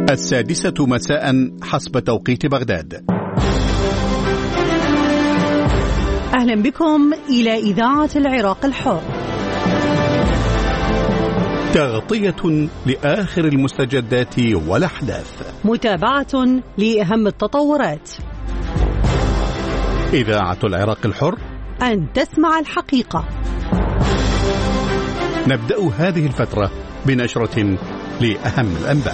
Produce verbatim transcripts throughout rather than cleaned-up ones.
السادسة مساء حسب توقيت بغداد. أهلا بكم إلى إذاعة العراق الحر. تغطية لآخر المستجدات والأحداث، متابعة لأهم التطورات. إذاعة العراق الحر، أن تسمع الحقيقة. نبدأ هذه الفترة بنشرة لأهم الأنباء.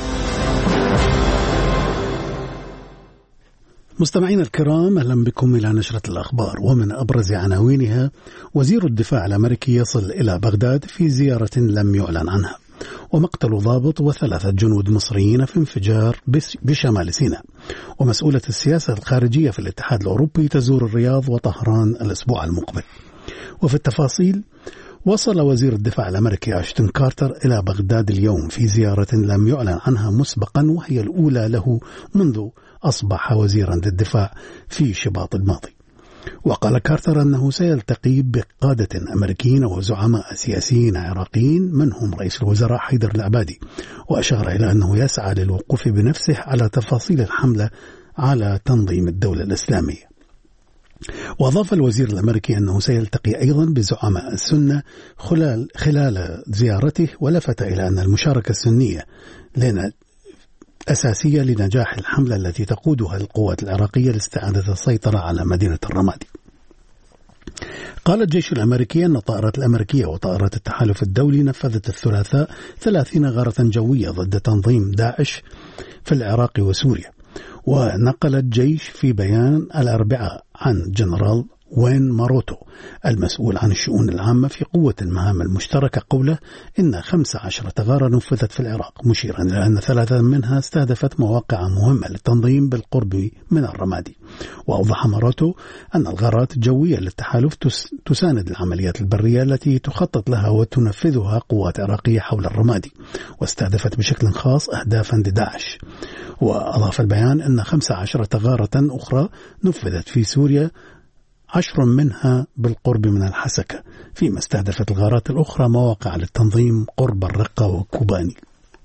مستمعين الكرام، أهلا بكم إلى نشرة الأخبار. ومن أبرز عناوينها: وزير الدفاع الأمريكي يصل إلى بغداد في زيارة لم يعلن عنها، ومقتل ضابط وثلاثة جنود مصريين في انفجار بشمال سيناء، ومسؤولة السياسة الخارجية في الاتحاد الأوروبي تزور الرياض وطهران الأسبوع المقبل. وفي التفاصيل: وصل وزير الدفاع الأمريكي أشتون كارتر إلى بغداد اليوم في زيارة لم يعلن عنها مسبقا، وهي الأولى له منذ أصبح وزيرا للدفاع في شباط الماضي. وقال كارتر أنه سيلتقي بقادة أمريكيين وزعماء سياسيين عراقيين منهم رئيس الوزراء حيدر العبادي، وأشار إلى أنه يسعى للوقوف بنفسه على تفاصيل الحملة على تنظيم الدولة الإسلامية. وأضاف الوزير الأمريكي أنه سيلتقي أيضا بزعماء السنة خلال, خلال زيارته، ولفت إلى أن المشاركة السنية لنا أساسية لنجاح الحملة التي تقودها القوات العراقية لاستعادة السيطرة على مدينة الرمادي. قال الجيش الأمريكي أن الطائرات الأمريكية وطائرات التحالف الدولي نفذت الثلاثاء ثلاثين غارة جوية ضد تنظيم داعش في العراق وسوريا. ونقل الجيش في بيان الأربعاء عن جنرال وين ماروتو المسؤول عن الشؤون العامة في قوة المهام المشتركة قوله إن خمس عشرة غارة نفذت في العراق، مشيرا إلى أن ثلاثة منها استهدفت مواقع مهمة للتنظيم بالقرب من الرمادي. وأوضح ماروتو أن الغارات الجوية للتحالف تساند العمليات البرية التي تخطط لها وتنفذها قوات عراقية حول الرمادي، واستهدفت بشكل خاص أهدافا لداعش. وأضاف البيان أن خمس عشرة غارة أخرى نفذت في سوريا، عشر منها بالقرب من الحسكة، فيما استهدفت الغارات الأخرى مواقع للتنظيم قرب الرقة وكوباني.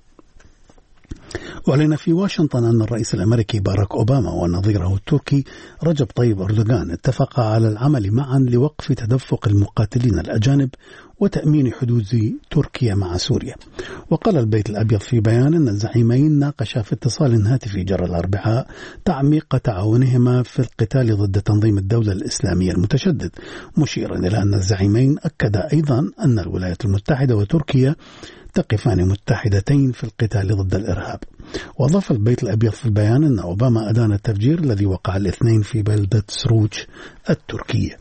أعلن في واشنطن أن الرئيس الأمريكي باراك أوباما ونظيره التركي رجب طيب أردوغان اتفقا على العمل معا لوقف تدفق المقاتلين الأجانب وتأمين حدود تركيا مع سوريا. وقال البيت الأبيض في بيان أن الزعيمين ناقشا في اتصال هاتفي جرى الأربعاء تعميق تعاونهما في القتال ضد تنظيم الدولة الإسلامية المتشدد، مشيرا إلى أن الزعيمين أكدا أيضا أن الولايات المتحدة وتركيا تقفان متحدتين في القتال ضد الإرهاب. وأضاف البيت الأبيض في البيان أن أوباما أدان التفجير الذي وقع الاثنين في بلدة سروج التركية.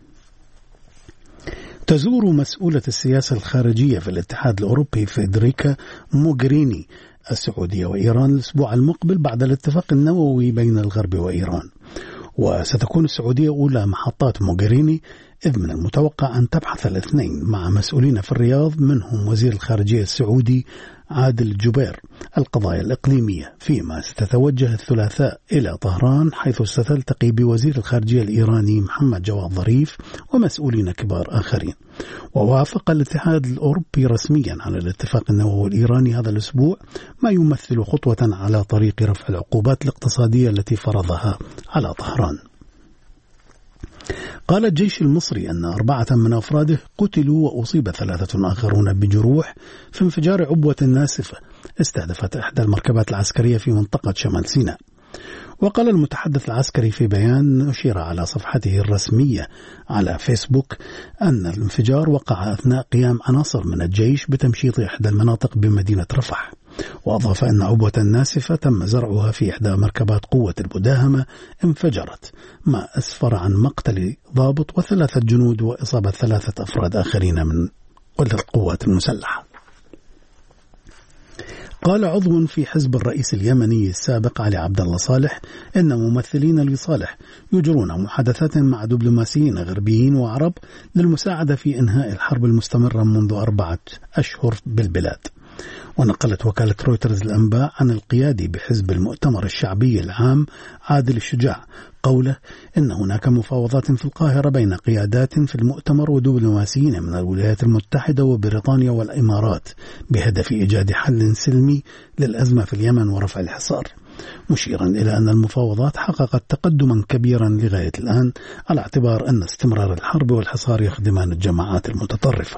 تزور مسؤولة السياسة الخارجية في الاتحاد الأوروبي فيدريكا موغريني السعودية وإيران الأسبوع المقبل بعد الاتفاق النووي بين الغرب وإيران. وستكون السعودية أولى محطات موغريني، إذ من المتوقع أن تبحث الاثنين مع مسؤولين في الرياض منهم وزير الخارجية السعودي عادل الجبير القضايا الإقليمية، فيما ستتوجه الثلاثاء إلى طهران حيث ستلتقي بوزير الخارجية الإيراني محمد جواد ظريف ومسؤولين كبار آخرين. ووافق الاتحاد الأوروبي رسميا على الاتفاق النووي الإيراني هذا الأسبوع، ما يمثل خطوة على طريق رفع العقوبات الاقتصادية التي فرضها على طهران. قال الجيش المصري أن أربعة من أفراده قتلوا وأصيب ثلاثة آخرون بجروح في انفجار عبوة ناسفة استهدفت إحدى المركبات العسكرية في منطقة شمال سيناء. وقال المتحدث العسكري في بيان نشر على صفحته الرسمية على فيسبوك أن الانفجار وقع أثناء قيام عناصر من الجيش بتمشيط إحدى المناطق بمدينة رفح. وأضاف أن عبوة ناسفة تم زرعها في إحدى مركبات قوة المداهمة انفجرت، ما أسفر عن مقتل ضابط وثلاثة جنود وإصابة ثلاثة أفراد آخرين من القوات المسلحة. قال عضو في حزب الرئيس اليمني السابق علي عبد الله صالح إن ممثلين لصالح يجرون محادثات مع دبلوماسيين غربيين وعرب للمساعدة في إنهاء الحرب المستمرة منذ أربعة أشهر بالبلاد. ونقلت وكالة رويترز الأنباء عن القيادي بحزب المؤتمر الشعبي العام عادل الشجاع قوله إن هناك مفاوضات في القاهرة بين قيادات في المؤتمر ودبلوماسيين من الولايات المتحدة وبريطانيا والإمارات بهدف إيجاد حل سلمي للأزمة في اليمن ورفع الحصار، مشيرا إلى أن المفاوضات حققت تقدما كبيرا لغاية الآن على اعتبار أن استمرار الحرب والحصار يخدمان الجماعات المتطرفة.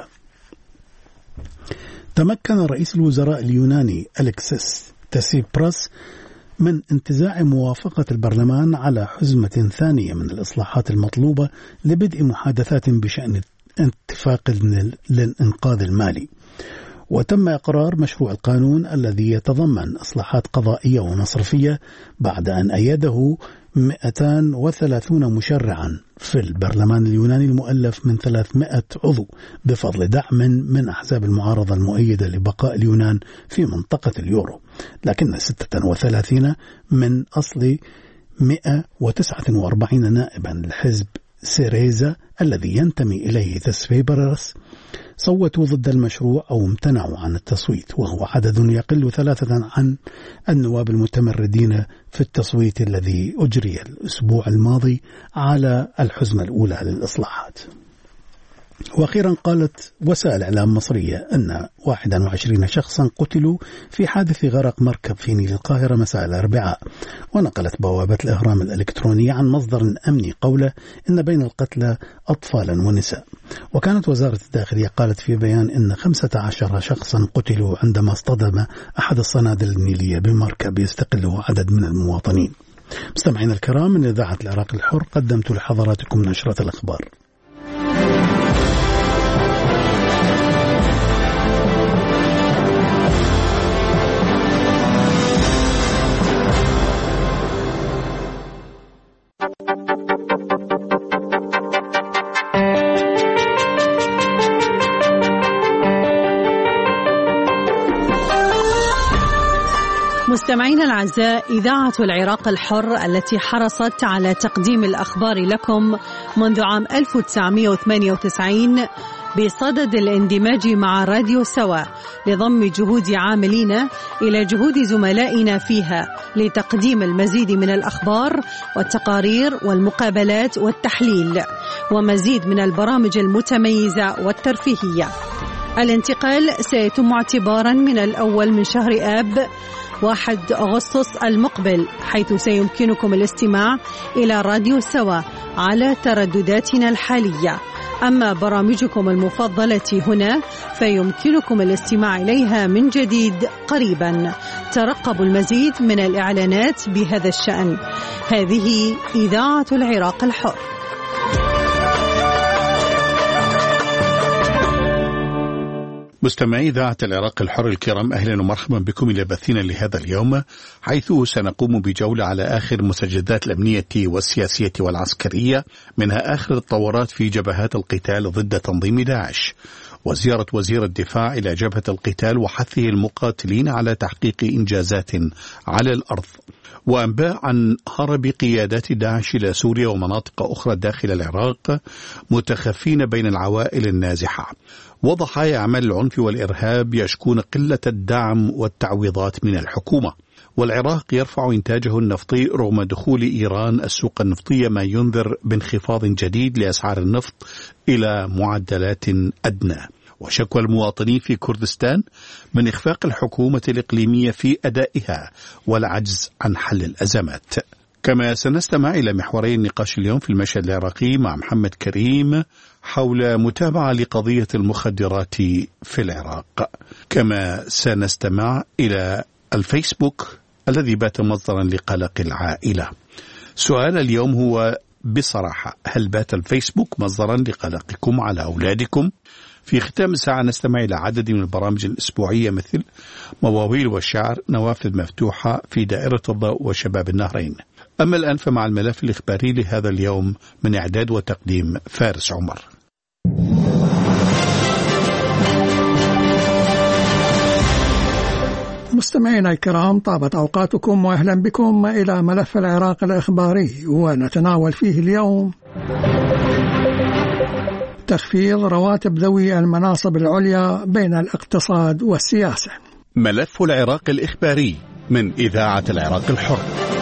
تمكن رئيس الوزراء اليوناني أليكسيس تسيبراس من انتزاع موافقة البرلمان على حزمة ثانية من الإصلاحات المطلوبة لبدء محادثات بشأن اتفاق للإنقاذ المالي، وتم إقرار مشروع القانون الذي يتضمن إصلاحات قضائية ومصرفية بعد أن أيده مئتين وثلاثين مشرعا في البرلمان اليوناني المؤلف من ثلاثمائة عضو بفضل دعم من أحزاب المعارضة المؤيدة لبقاء اليونان في منطقة اليورو، لكن ستة وثلاثين من أصل مئة وتسعة وأربعين نائبا لحزب سيريزا الذي ينتمي إليه تسيبراس صوتوا ضد المشروع أو امتنعوا عن التصويت، وهو عدد يقل ثلاثة عن النواب المتمردين في التصويت الذي أجري الأسبوع الماضي على الحزمة الأولى للإصلاحات. وأخيرا قالت وسائل إعلام مصرية أن واحد وعشرين شخصا قتلوا في حادث غرق مركب في نيل القاهرة مساء الأربعاء، ونقلت بوابة الإهرام الإلكترونية عن مصدر أمني قوله إن بين القتلى أطفالا ونساء. وكانت وزارة الداخلية قالت في بيان إن خمسة عشر شخصا قتلوا عندما اصطدم أحد الصنادل النيلية بمركب يستقله عدد من المواطنين. مستمعين الكرام، من إذاعة العراق الحر قدمت لحضراتكم نشرة الأخبار. مستمعينا الأعزاء، إذاعة العراق الحر التي حرصت على تقديم الأخبار لكم منذ عام ألف وتسعمائة وثمانية وتسعين بصدد الاندماج مع راديو سوا لضم جهود عاملين إلى جهود زملائنا فيها لتقديم المزيد من الأخبار والتقارير والمقابلات والتحليل ومزيد من البرامج المتميزة والترفيهية. الانتقال سيتم اعتبارا من الأول من شهر آب واحد أغسطس المقبل، حيث سيمكنكم الاستماع إلى راديو سوا على تردداتنا الحالية. أما برامجكم المفضلة هنا فيمكنكم الاستماع إليها من جديد قريبا. ترقبوا المزيد من الإعلانات بهذا الشأن. هذه إذاعة العراق الحر. مستمعي إذاعة العراق الحر الكرام، أهلا ومرحبا بكم إلى بثنا لهذا اليوم، حيث سنقوم بجولة على آخر المستجدات الأمنية والسياسية والعسكرية، منها آخر التطورات في جبهات القتال ضد تنظيم داعش، وزيارة وزير الدفاع إلى جبهة القتال وحثه المقاتلين على تحقيق إنجازات على الأرض، وأنباء عن هرب قيادات داعش إلى سوريا ومناطق أخرى داخل العراق متخفين بين العوائل النازحة، وضحايا أعمال العنف والإرهاب يشكون قلة الدعم والتعويضات من الحكومة. والعراق يرفع إنتاجه النفطي رغم دخول إيران السوق النفطية، ما ينذر بانخفاض جديد لأسعار النفط إلى معدلات أدنى. وشكوى المواطنين في كردستان من إخفاق الحكومة الإقليمية في أدائها والعجز عن حل الأزمات. كما سنستمع إلى محوري النقاش اليوم في المشهد العراقي مع محمد كريم حول متابعة لقضية المخدرات في العراق. كما سنستمع إلى الفيسبوك الذي بات مصدرا لقلق العائلة. سؤال اليوم هو بصراحة: هل بات الفيسبوك مصدرا لقلقكم على أولادكم؟ في ختام الساعة نستمع إلى عدد من البرامج الأسبوعية مثل مواويل والشعر، نوافذ مفتوحة، في دائرة الضوء، وشباب النهرين. أما الآن فمع الملف الإخباري لهذا اليوم من إعداد وتقديم فارس عمر. مستمعينا الكرام، طابت أوقاتكم وأهلا بكم إلى ملف العراق الإخباري، ونتناول فيه اليوم تخفيض رواتب ذوي المناصب العليا بين الاقتصاد والسياسة. ملف العراق الإخباري من إذاعة العراق الحر.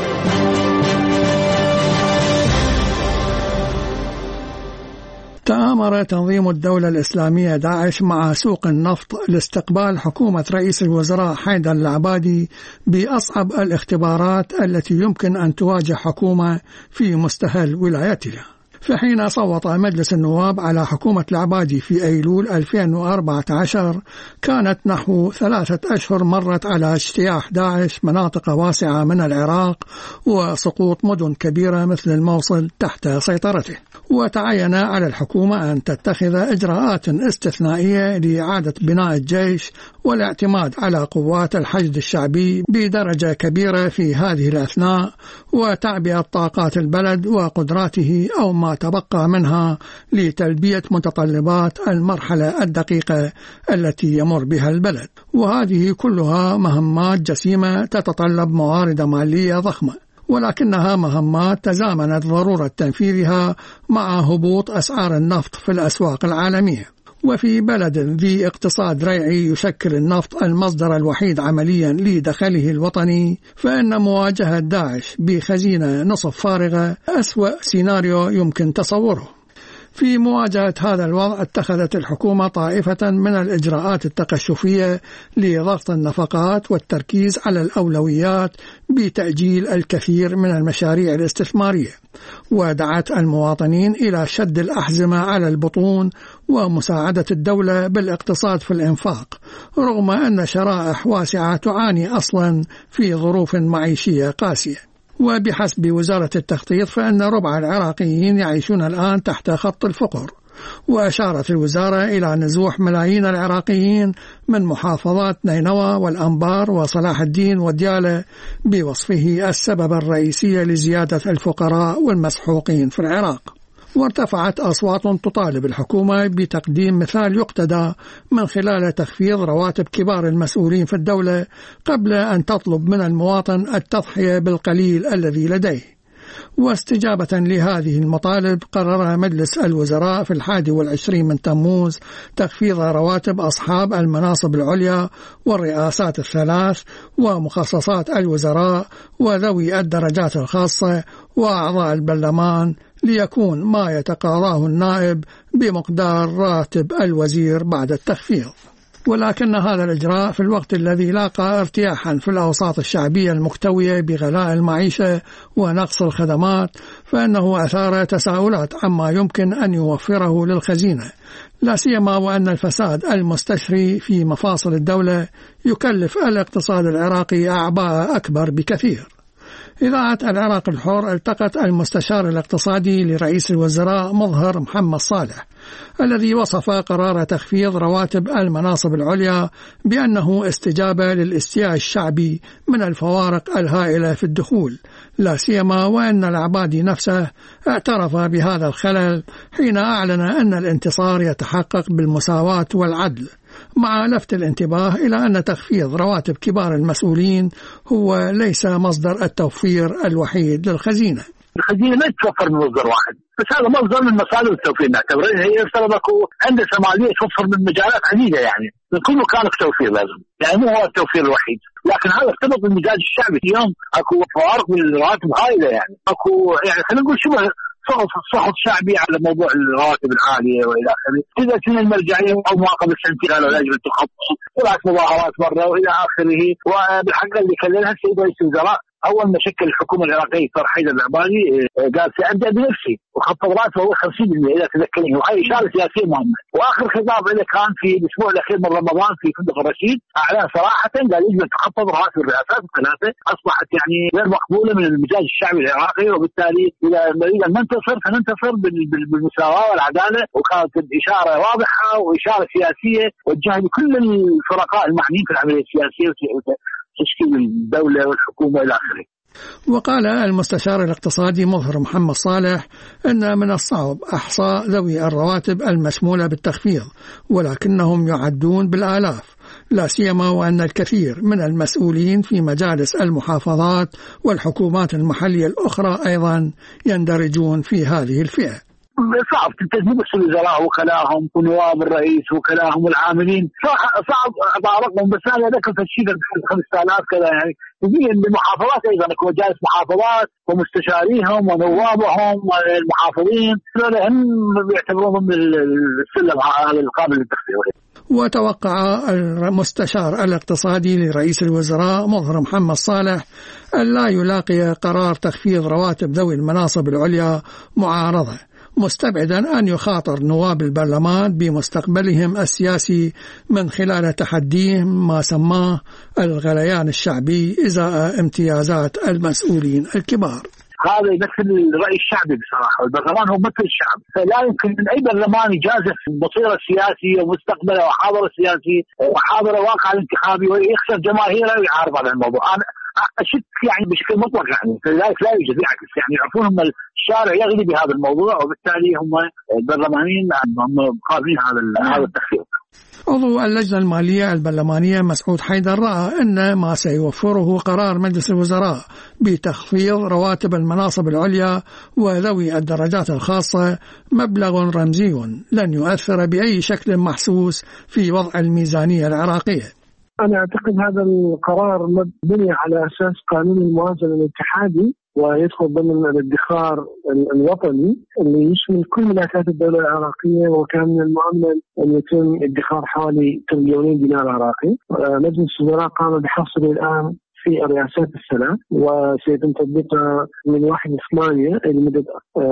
تآمر تنظيم الدولة الإسلامية داعش مع سوق النفط لاستقبال حكومة رئيس الوزراء حيدر العبادي بأصعب الاختبارات التي يمكن أن تواجه حكومة في مستهل ولايتها. فحين صوت مجلس النواب على حكومة العبادي في أيلول ألفين وأربعة عشر كانت نحو ثلاثة أشهر مرت على اجتياح داعش مناطق واسعة من العراق وسقوط مدن كبيرة مثل الموصل تحت سيطرته، وتعين على الحكومة أن تتخذ إجراءات استثنائية لإعادة بناء الجيش والاعتماد على قوات الحشد الشعبي بدرجة كبيرة في هذه الأثناء، وتعبئة طاقات البلد وقدراته أو ما تبقى منها لتلبية متطلبات المرحلة الدقيقة التي يمر بها البلد. وهذه كلها مهمات جسيمة تتطلب موارد مالية ضخمة، ولكنها مهمات تزامنت ضرورة تنفيذها مع هبوط أسعار النفط في الأسواق العالمية. وفي بلد ذي اقتصاد ريعي يشكل النفط المصدر الوحيد عمليا لدخله الوطني، فإن مواجهة داعش بخزينة نصف فارغة أسوأ سيناريو يمكن تصوره. في مواجهة هذا الوضع اتخذت الحكومة طائفة من الإجراءات التقشفية لضغط النفقات والتركيز على الأولويات بتأجيل الكثير من المشاريع الاستثمارية، ودعت المواطنين إلى شد الأحزمة على البطون ومساعدة الدولة بالاقتصاد في الإنفاق، رغم أن شرائح واسعة تعاني أصلا في ظروف معيشية قاسية. وبحسب وزارة التخطيط فإن ربع العراقيين يعيشون الآن تحت خط الفقر، وأشارت الوزارة إلى نزوح ملايين العراقيين من محافظات نينوى والأنبار وصلاح الدين وديالى بوصفه السبب الرئيسي لزيادة الفقراء والمسحوقين في العراق. وارتفعت أصوات تطالب الحكومة بتقديم مثال يقتدى من خلال تخفيض رواتب كبار المسؤولين في الدولة قبل أن تطلب من المواطن التضحية بالقليل الذي لديه. واستجابة لهذه المطالب قرر مجلس الوزراء في الحادي والعشرين من تموز تخفيض رواتب أصحاب المناصب العليا والرئاسات الثلاث ومخصصات الوزراء وذوي الدرجات الخاصة وأعضاء البرلمان، ليكون ما يتقاضاه النائب بمقدار راتب الوزير بعد التخفيض. ولكن هذا الإجراء في الوقت الذي لاقى ارتياحا في الأوساط الشعبية المكتوية بغلاء المعيشة ونقص الخدمات، فإنه أثار تساؤلات عما يمكن أن يوفره للخزينة، لا سيما وأن الفساد المستشري في مفاصل الدولة يكلف الاقتصاد العراقي أعباء أكبر بكثير. إذاعة العراق الحر التقت المستشار الاقتصادي لرئيس الوزراء مظهر محمد صالح الذي وصف قرار تخفيض رواتب المناصب العليا بأنه استجابة للاستياء الشعبي من الفوارق الهائلة في الدخول، لا سيما وأن العبادي نفسه اعترف بهذا الخلل حين أعلن أن الانتصار يتحقق بالمساواة والعدل، مع لفت الانتباه إلى أن تخفيض رواتب كبار المسؤولين هو ليس مصدر التوفير الوحيد للخزينة. الخزينة ما تتوفر من مصدر واحد، بس هذا مصدر من مصادر التوفير نعتبره. هي يفترض أكو عندها مالية توفر من مجالات عديدة، يعني من كل مكان توفير لازم، يعني مو هو التوفير الوحيد، لكن هذا ارتبط بالمزاج الشعبي. اليوم أكو فوارق بالرواتب هائلة، يعني أكو يعني خلينا نقول شبه صحف شعبي على موضوع الرواتب العالية وإلى آخره. إذا كنا المرجعية أو مراقبة السنتين على لجنة التخطط طلعت مظاهرات مرة وإلى آخره. وبالحقيقة اللي كلمها السيد رئيس الوزراء أول ما شكل الحكومة العراقية صار حيدر العبادي قال سأبدأ بنفسي وخفض راتبه هو خمسين بالمئة إذا تذكرين، وهي إشارة سياسية مهمة. وآخر خطاب له كان في الأسبوع الأخير من رمضان في فندق الرشيد، أعلن صراحة قال يجب أن تخفض رواتب الرئاسات الثلاثة، أصبحت يعني غير مقبولة من المزاج الشعبي العراقي، وبالتالي إذا نريد أن ننتصر فننتصر بالمساواة والعدالة. وكانت إشارة واضحة وإشارة سياسية وجهها لكل الفرقاء المعنيين في العملية السياسية تشكيل الدولة والحكومة إلى آخره. وقال المستشار الاقتصادي مظهر محمد صالح أن من الصعب إحصاء ذوي الرواتب المشمولة بالتخفيض، ولكنهم يعدون بالآلاف، لا سيما وأن الكثير من المسؤولين في مجالس المحافظات والحكومات المحلية الأخرى أيضا يندرجون في هذه الفئة. صعب تجيب الوزراء وكلاهم ونواب الرئيس وكلاهم والعاملين، صعب أعرفهم، بس أنا ذكرت الشيء خمسة آلاف كذا يعني. يجي المحافظات أيضا مجالس محافظات ومستشاريهم ونوابهم والمحافظين هم يعتبرون من السلم هذا القابل للتخفيض. وتوقع المستشار الاقتصادي لرئيس الوزراء مظهر محمد صالح أن لا يلاقي قرار تخفيض رواتب ذوي المناصب العليا معارضة، مستبعدا أن يخاطر نواب البرلمان بمستقبلهم السياسي من خلال تحديهم ما سماه الغليان الشعبي إزاء امتيازات المسؤولين الكبار. هذا يمثل الرأي الشعبي بصراحة، والبرلمان هو مثل الشعب، فلا يمكن من أي برلمان يجازف مصيره السياسي ومستقبله وحاضره السياسي وحاضره واقع الانتخابي ويخسر جماهيره ويعارض على الموضوع. أنا أشك يعني بشكل مطلق يعني، لذلك لا يوجد يعكس يعني، يعرفون هم الشارع يغلي بهذا الموضوع، وبالتالي هم البرلمانيين هم قابلين هذا هذا التخفيض. عضو اللجنة المالية البرلمانية مسعود حيدر رأى أن ما سيوفره قرار مجلس الوزراء بتخفيض رواتب المناصب العليا وذوي الدرجات الخاصة مبلغ رمزي لن يؤثر بأي شكل محسوس في وضع الميزانية العراقية. أنا أعتقد هذا القرار مبني على أساس قانون الموازنة الاتحادي، ويدخل ضمن الادخار الوطني اللي يشمل كل ملكات الدولة العراقية، وكان من المؤمن أن يتم ادخار حوالي تريليونين دينار عراقي. مجلس الوزراء قام بحصره الآن في الرئاسات الثلاث، وسيتم تطبيقها من واحد ثمانية لمدة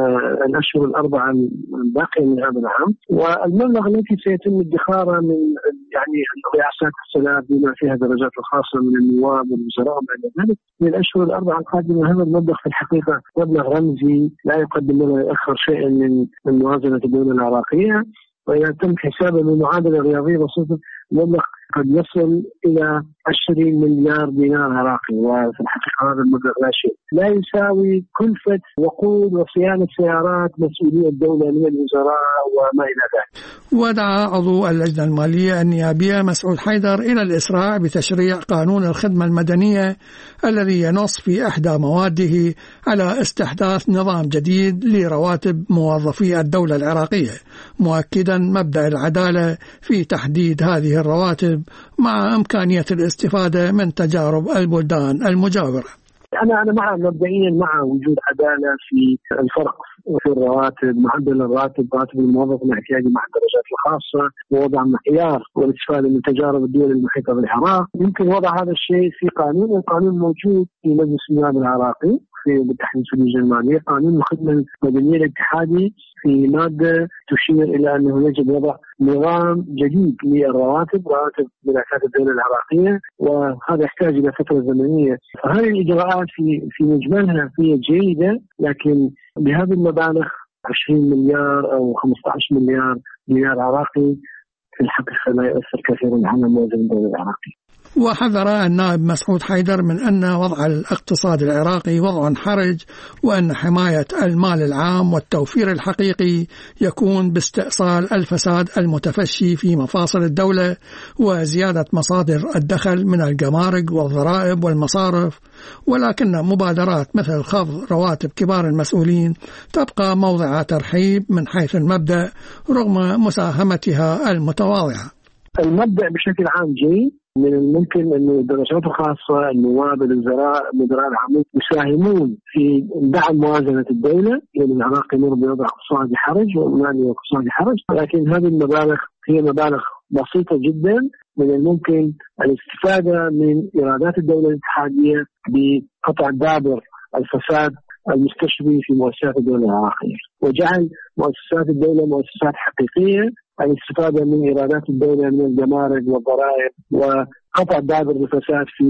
الأشهر الأربعة الباقية من هذا العام. والمبلغ الذي سيتم ادخاره من يعني الرئاسات الثلاث بما فيها درجات الخاصة من النواب والوزراء وما ذلك من الأشهر الأربعة القادمة، هذا المبلغ في الحقيقة مبلغ رمزي لا يقدم لنا يأخر شيئا من موازنة الدولة العراقية، وإذا تم حسابه بمعادلة رياضية بسيطة المبلغ قد يصل إلى عشرين مليار دينار عراقي، وفي الحقيقة هذا المبلغ لا شيء، لا يساوي كلفة وقود وصيانة سيارات مسؤولية الدولة من الوزراء وما إلى ذلك. ودعا عضو اللجنة المالية النيابية مسعود حيدر إلى الإسراع بتشريع قانون الخدمة المدنية الذي ينص في إحدى مواده على استحداث نظام جديد لرواتب موظفي الدولة العراقية، مؤكدا مبدأ العدالة في تحديد هذه الرواتب مع إمكانية الاستفادة من تجارب البلدان المجاورة. أنا أنا مع مبدئيا مع وجود عدالة في الفرق في الرواتب، معدل الراتب، راتب الموظف الاحتياجي مع الدرجات الخاصة، ووضع معيار والاستفادة من تجارب الدول المحيطة بالعراق. يمكن وضع هذا الشيء في قانون، القانون موجود في مجلس النواب العراقي في بالتحديد في اللجنة المالية، قانون الخدمة المدنية الاتحادي في مادة تشير إلى أنه يجب وضع نظام جديد للرواتب، رواتب ملكات الدولة العراقية، وهذا يحتاج إلى فترة زمنية. فهذه الإجراءات في في مجملها هي جيدة، لكن بهذه المبالغ عشرين مليار أو خمسة عشر مليار دينار عراقي في الحقيقة لا يؤثر كثيرا على موازنة الدولة العراقية. وحذر النائب مسعود حيدر من أن وضع الاقتصاد العراقي وضع حرج، وأن حماية المال العام والتوفير الحقيقي يكون باستئصال الفساد المتفشي في مفاصل الدولة وزيادة مصادر الدخل من الجمارك والضرائب والمصارف، ولكن مبادرات مثل خفض رواتب كبار المسؤولين تبقى موضع ترحيب من حيث المبدأ رغم مساهمتها المتواضعة. المبدأ بشكل عام جيد، من الممكن أن الدرجات الخاصة، النواب، الوزراء، مدراء العمل يساهمون في دعم موازنة الدولة، لأن العراق يمر بوضع اقتصادي حرج ومالي اقتصادي حرج، ولكن هذه المبالغ هي مبالغ بسيطة جدا. من الممكن الاستفادة من إيرادات الدولة الاتحادية بقطع دابر الفساد المستشري في مؤسسات الدولة العراقية، وجعل مؤسسات الدولة مؤسسات حقيقية، الاستفادة من إيرادات الدولة من الجمارك والضرائب، وقطع دابر الفساد في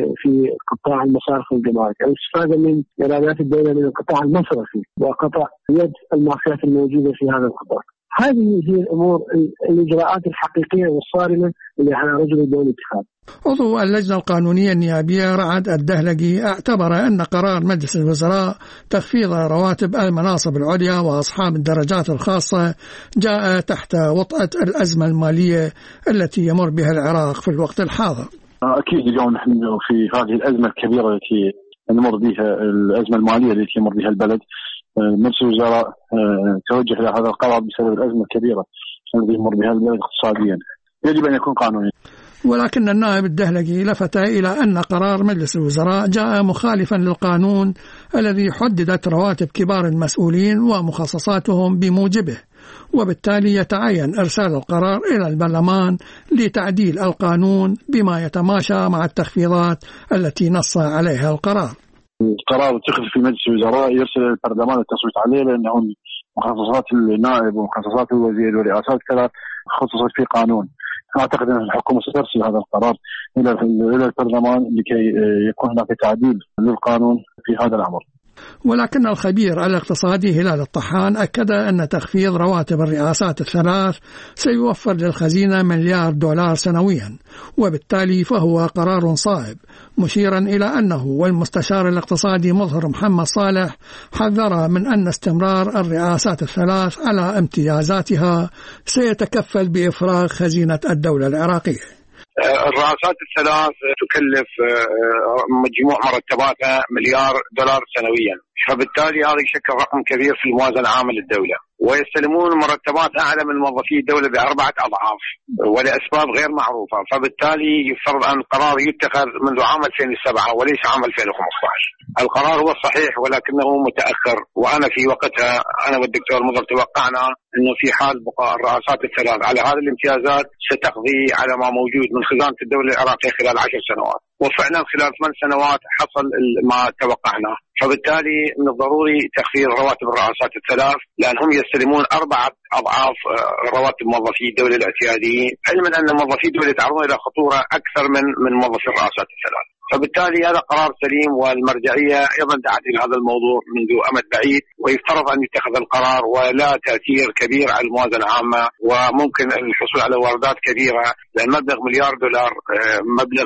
في قطاع المصارف والجمارك، الاستفادة من إيرادات الدولة من القطاع المصرفي، وقطع يد المافيات الموجودة في هذا القطاع. هذه هي الأمور الإجراءات الحقيقية والصارمة اللي على رجل الدولة اتخاذ. عضو اللجنة القانونية النيابية رعد الدهلقي اعتبر أن قرار مجلس الوزراء تخفيض رواتب المناصب العليا وأصحاب الدرجات الخاصة جاء تحت وطأة الأزمة المالية التي يمر بها العراق في الوقت الحاضر. أكيد اليوم نحن في هذه الأزمة الكبيرة التي نمر بها، الأزمة المالية التي يمر بها البلد، مجلس الوزراء توجه إلى هذا القرار بسبب الأزمة الكبيرة التي يمر بها البلد اقتصاديا، يجب أن يكون قانوني. ولكن النائب الدهلقي لفت إلى أن قرار مجلس الوزراء جاء مخالفا للقانون الذي حددت رواتب كبار المسؤولين ومخصصاتهم بموجبه، وبالتالي يتعين إرسال القرار إلى البرلمان لتعديل القانون بما يتماشى مع التخفيضات التي نص عليها القرار. القرار اتخذ في مجلس الوزراء يرسل البرلمان التصويت عليه، لأنه مخصصات النائب ومخصصات الوزير ورئاسات كذا خصصت في قانون. أعتقد أن الحكومة سترسل هذا القرار إلى إلى البرلمان لكي يكون هناك تعديل للقانون في هذا الأمر. ولكن الخبير الاقتصادي هلال الطحان أكد أن تخفيض رواتب الرئاسات الثلاث سيوفر للخزينة مليار دولار سنويا، وبالتالي فهو قرار صائب، مشيرا إلى أنه والمستشار الاقتصادي مظهر محمد صالح حذر من أن استمرار الرئاسات الثلاث على امتيازاتها سيتكفل بإفراغ خزينة الدولة العراقية. الرئاسات الثلاث تكلف مجموع مرتباتها مليار دولار سنويا، فبالتالي هذا يشكل رقم كبير في الموازنة العامة للدولة، ويستلمون مرتبات أعلى من موظفي الدولة بأربعة أضعاف ولأسباب غير معروفة. فبالتالي يفترض أن القرار يتخذ منذ عام ألفين وسبعة وليس عام ألفين وخمسة عشر. القرار هو الصحيح ولكنه متأخر، وأنا في وقتها أنا والدكتور مظهر توقعنا أنه في حال بقاء الرئاسات الثلاث على هذه الامتيازات ستقضي على ما موجود من خزانة الدولة العراقية خلال عشر سنوات، وفعلا خلال ثمان سنوات حصل ما توقعناه. فبالتالي من الضروري تخفيض رواتب الرئاسات الثلاث، لأنهم يستلمون أربعة أضعاف رواتب موظفي الدولة الاعتياديين، علما أن موظفي الدولة يتعرضون إلى خطورة أكثر من من موظفي الرئاسات الثلاث. فبالتالي هذا قرار سليم، والمرجعية أيضا دعت إلى هذا الموضوع منذ أمد بعيد، ويفترض أن يتخذ القرار ولا تأثير كبير على الموازنة العامة، وممكن الحصول على واردات كبيرة، لأن مبلغ مليار دولار مبلغ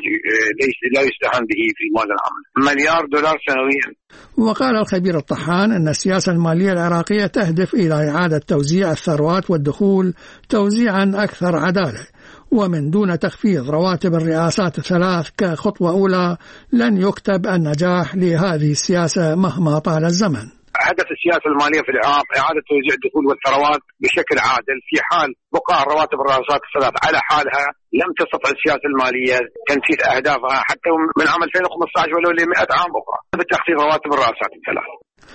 لا يستهان به في الموازنة العامة، مليار دولار سنويا. وقال الخبير الطحان أن السياسة المالية العراقية تهدف إلى إعادة توزيع الثروات والدخول توزيعا أكثر عدالة، ومن دون تخفيض رواتب الرئاسات الثلاث كخطوة أولى لن يكتب النجاح لهذه السياسة مهما طال الزمن. هدف السياسة المالية في العراق إعادة توزيع الدخول والثروات بشكل عادل. في حال بقاء رواتب الرئاسات الثلاث على حالها لم تستطع السياسة المالية تنفيذ أهدافها حتى من عام ألفين وخمسة عشر ولو لمئة عام أخرى بتخفيض رواتب الرئاسات الثلاث.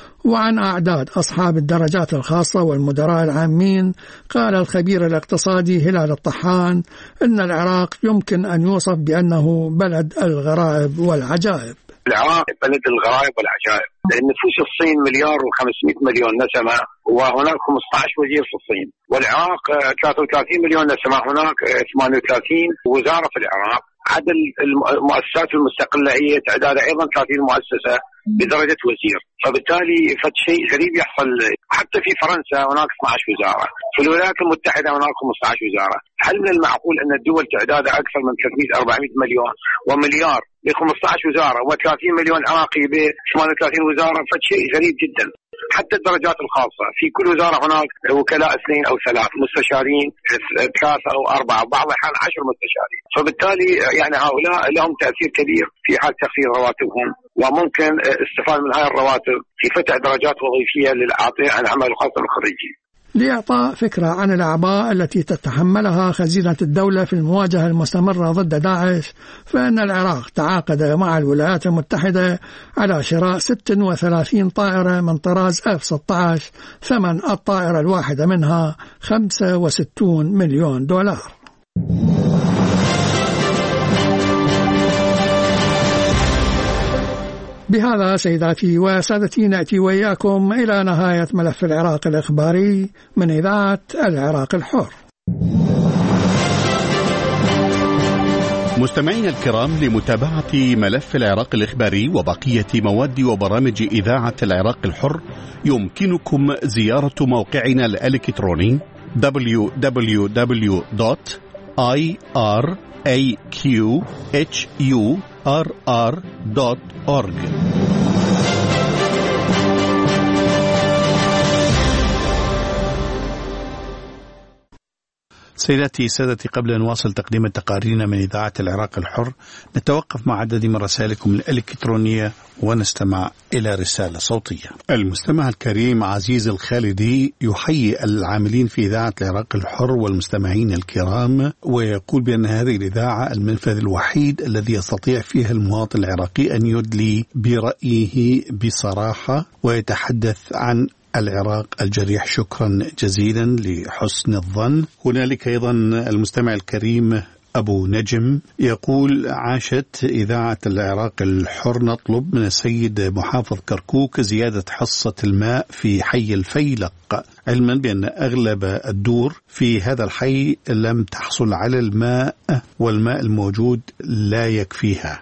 وعن أعداد أصحاب الدرجات الخاصة والمدراء العامين، قال الخبير الاقتصادي هلال الطحان أن العراق يمكن أن يوصف بأنه بلد الغرائب والعجائب. العراق بلد الغرائب والعجائب، لأن نفوس الصين مليار وخمسمائة مليون نسمة، وهناك خمسة عشر وزير في الصين، والعراق ثلاثة وثلاثين مليون نسمة، هناك ثمانية وثلاثين وزارة في العراق. عدد المؤسسات المستقلة هي تعداد أيضا ثلاثين مؤسسة بدرجة وزير. فبالتالي فد شيء غريب يحصل. حتى في فرنسا هناك اثنتي عشرة وزارة، في الولايات المتحدة هناك خمسة عشر وزارة. هل من المعقول أن الدول تعدادها أكثر من ثلاثمائة أربعمائة مليون ومليار ب خمسة عشر وزارة وثلاثين مليون عراقي ب ثمانية وثلاثين وزارة؟ فد شيء غريب جدا. حتى الدرجات الخاصة في كل وزارة هناك وكلاء اثنين أو ثلاث، مستشارين ثلاثة أو أربعة، بعض الأحيان عشر مستشارين. فبالتالي يعني هؤلاء لهم تأثير كبير في حال تخفيض رواتبهم، وممكن استفادة من هذه الرواتب في فتح درجات وظيفية للعاطلين عن العمل الخاصة بالخريجين. لإعطاء فكرة عن الأعباء التي تتحملها خزينة الدولة في المواجهة المستمرة ضد داعش، فإن العراق تعاقد مع الولايات المتحدة على شراء ستة وثلاثين طائرة من طراز إف ستة عشر، ثمن الطائرة الواحدة منها خمسة وستين مليون دولار. بهذا سيداتي وسادتي نأتي وإياكم إلى نهاية ملف العراق الإخباري من إذاعة العراق الحر. مستمعينا الكرام، لمتابعة ملف العراق الإخباري وبقية مواد وبرامج إذاعة العراق الحر يمكنكم زيارة موقعنا الإلكتروني دبليو دبليو دبليو دوت آي آر إيه كيو إتش يو آر آر دوت أورج. سيداتي سادتي، قبل أن نواصل تقديم تقاريرنا من إذاعة العراق الحر نتوقف مع عدد من رسائلكم الإلكترونية ونستمع إلى رسالة صوتية. المستمع الكريم عزيز الخالدي يحيي العاملين في إذاعة العراق الحر والمستمعين الكرام، ويقول بأن هذه الإذاعة المنفذ الوحيد الذي يستطيع فيها المواطن العراقي أن يدلي برأيه بصراحة ويتحدث عن العراق الجريح. شكرا جزيلا لحسن الظن. هنالك أيضا المستمع الكريم أبو نجم يقول: عاشت إذاعة العراق الحر، نطلب من السيد محافظ كركوك زيادة حصة الماء في حي الفيلق، علما بأن أغلب الدور في هذا الحي لم تحصل على الماء والماء الموجود لا يكفيها.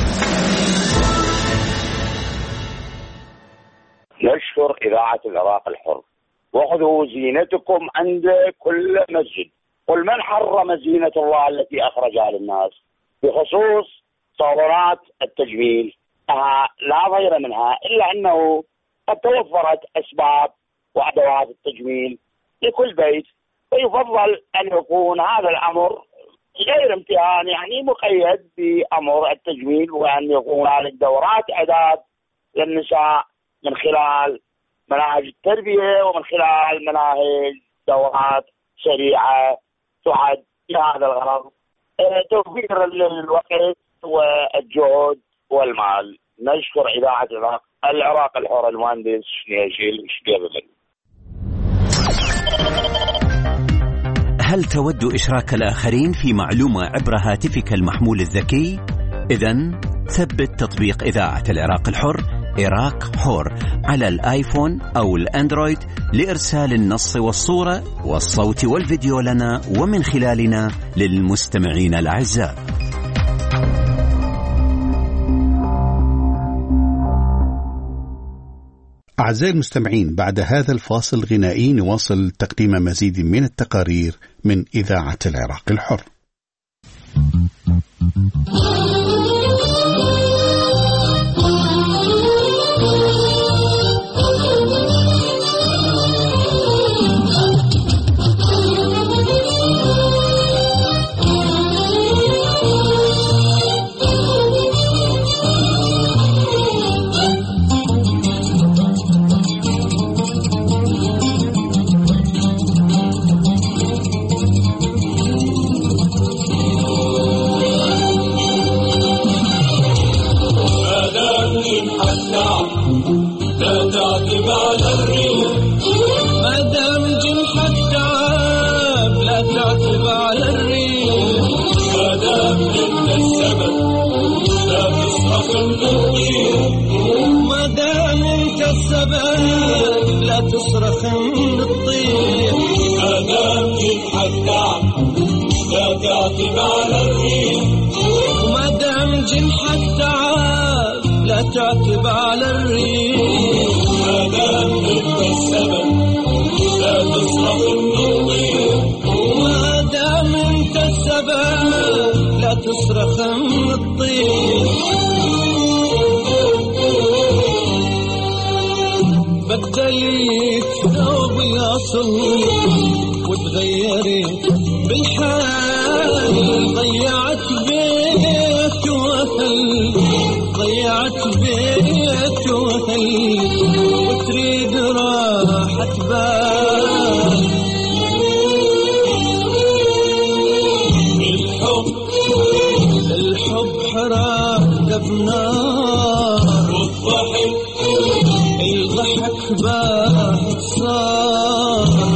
نشكر إذاعة العراق الحر. وخذوا زينتكم عند كل مسجد. قل من حرم زينة الله التي أخرجها للناس؟ بخصوص صالونات التجميل لا غير منها إلا أنه قد توفرت أسباب وأدوات التجميل لكل بيت، ويفضل أن يكون هذا الأمر غير امتهان، يعني مقيد بأمر التجميل، وأن يكون هناك دورات إعداد للنساء من خلال مناهج التربية ومن خلال مناهج دورات سريعة تعد لهذا الغرض، توفير الوقت والجهد والمال. نشكر إذاعة العراق العراق الحر، المهندس نيشيل شقيبل. هل تود إشراك الآخرين في معلومة عبر هاتفك المحمول الذكي؟ إذن ثبت تطبيق إذاعة العراق الحر عراق حر على الآيفون أو الأندرويد لإرسال النص والصورة والصوت والفيديو لنا ومن خلالنا للمستمعين الأعزاء. أعزائي المستمعين، بعد هذا الفاصل الغنائي نواصل تقديم مزيد من التقارير من إذاعة العراق الحر. تصرخ من الطير آدم جنحك لا تعتب على الريح، وما دام جنحك تعب لا تعتب على الريح. آدم انت السبب لا تصرخ من الطير، وما دام انت السبب لا تصرخ من الطير. بدليت ثوب الأصل وتغيرت بالحال، ضيعت بيت وأهل ضيعت بيت وأهل وتريد راحة بال. الحب الحب حرق بنار والضحك الضحك باهت صار.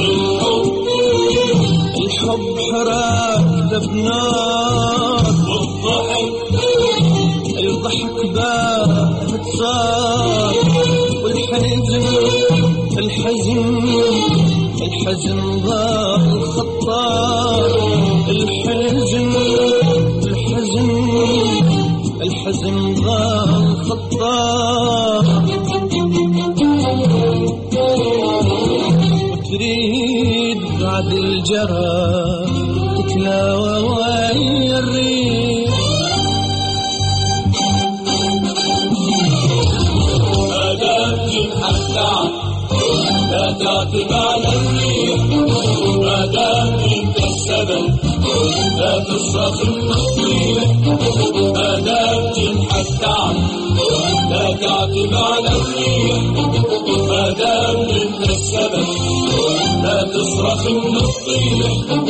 الحب حرق بنار والضحك الضحك باهت صار. والحزن الحزن الحزن ضاع الخطار. الحزن الحزن الحزن ضاع الخطار. تريد بعد الجرى تتلاوى ويا الريح. آدم جنحك تعب لا تعتب على الريح. آدم انت السبب تصرخ النصية ما دام جنحك تعب لا تعتب على النية ما دام انت السبب لا تصرخ النصية.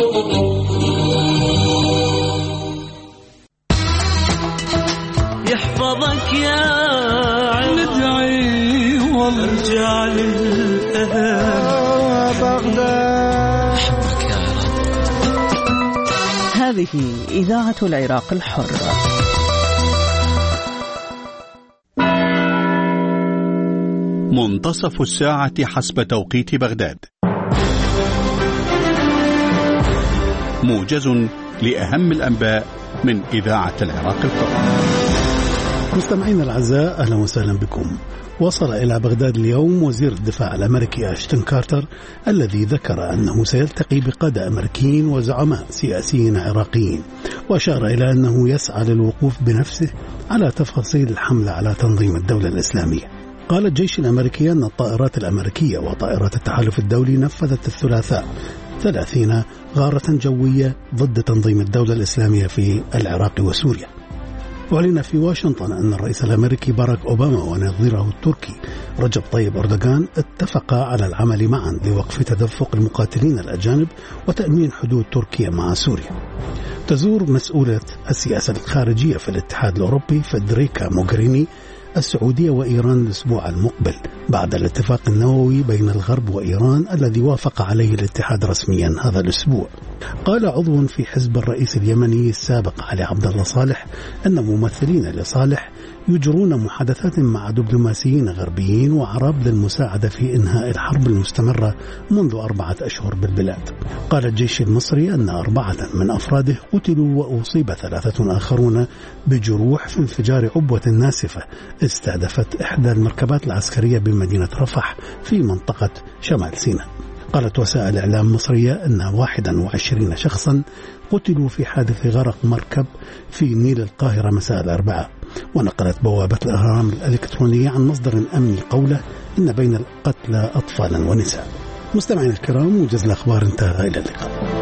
يحفظك يا ندعي وارجع للأهل بغداد. أحبك يا رب. هذه إذاعة العراق الحر. منتصف الساعة حسب توقيت بغداد. موجز لأهم الأنباء من إذاعة العراق الحر. مستمعينا الأعزاء، أهلا وسهلا بكم. وصل إلى بغداد اليوم وزير الدفاع الأمريكي أشتون كارتر الذي ذكر أنه سيلتقي بقادة أمريكيين وزعماء سياسيين عراقيين، وأشار إلى أنه يسعى للوقوف بنفسه على تفاصيل الحملة على تنظيم الدولة الإسلامية. قال الجيش الأمريكي أن الطائرات الأمريكية وطائرات التحالف الدولي نفذت الثلاثاء ثلاثين غارة جوية ضد تنظيم الدولة الإسلامية في العراق وسوريا. أعلن في واشنطن أن الرئيس الأمريكي باراك أوباما ونظيره التركي رجب طيب أردوغان اتفقا على العمل معا لوقف تدفق المقاتلين الأجانب وتأمين حدود تركيا مع سوريا. تزور مسؤولة السياسة الخارجية في الاتحاد الأوروبي فيدريكا موغريني السعودية وإيران الأسبوع المقبل بعد الاتفاق النووي بين الغرب وإيران الذي وافق عليه الاتحاد رسميا هذا الأسبوع. قال عضو في حزب الرئيس اليمني السابق علي عبد الله صالح أن ممثلين لصالح يجرون محادثات مع دبلوماسيين غربيين وعرب للمساعدة في إنهاء الحرب المستمرة منذ أربعة أشهر بالبلاد. قال الجيش المصري أن أربعة من أفراده قتلوا وأصيب ثلاثة آخرون بجروح في انفجار عبوة ناسفة استهدفت إحدى المركبات العسكرية بمدينة رفح في منطقة شمال سيناء. قالت وسائل إعلام مصرية أن واحد وعشرين شخصا قتلوا في حادث غرق مركب في نيل القاهرة مساء الأربعاء. ونقلت بوابة الأهرام الإلكترونية عن مصدر أمني قوله إن بين القتلى أطفالا ونساء. مستمعين الكرام، موجز الأخبار انتهى، إلى اللقاء.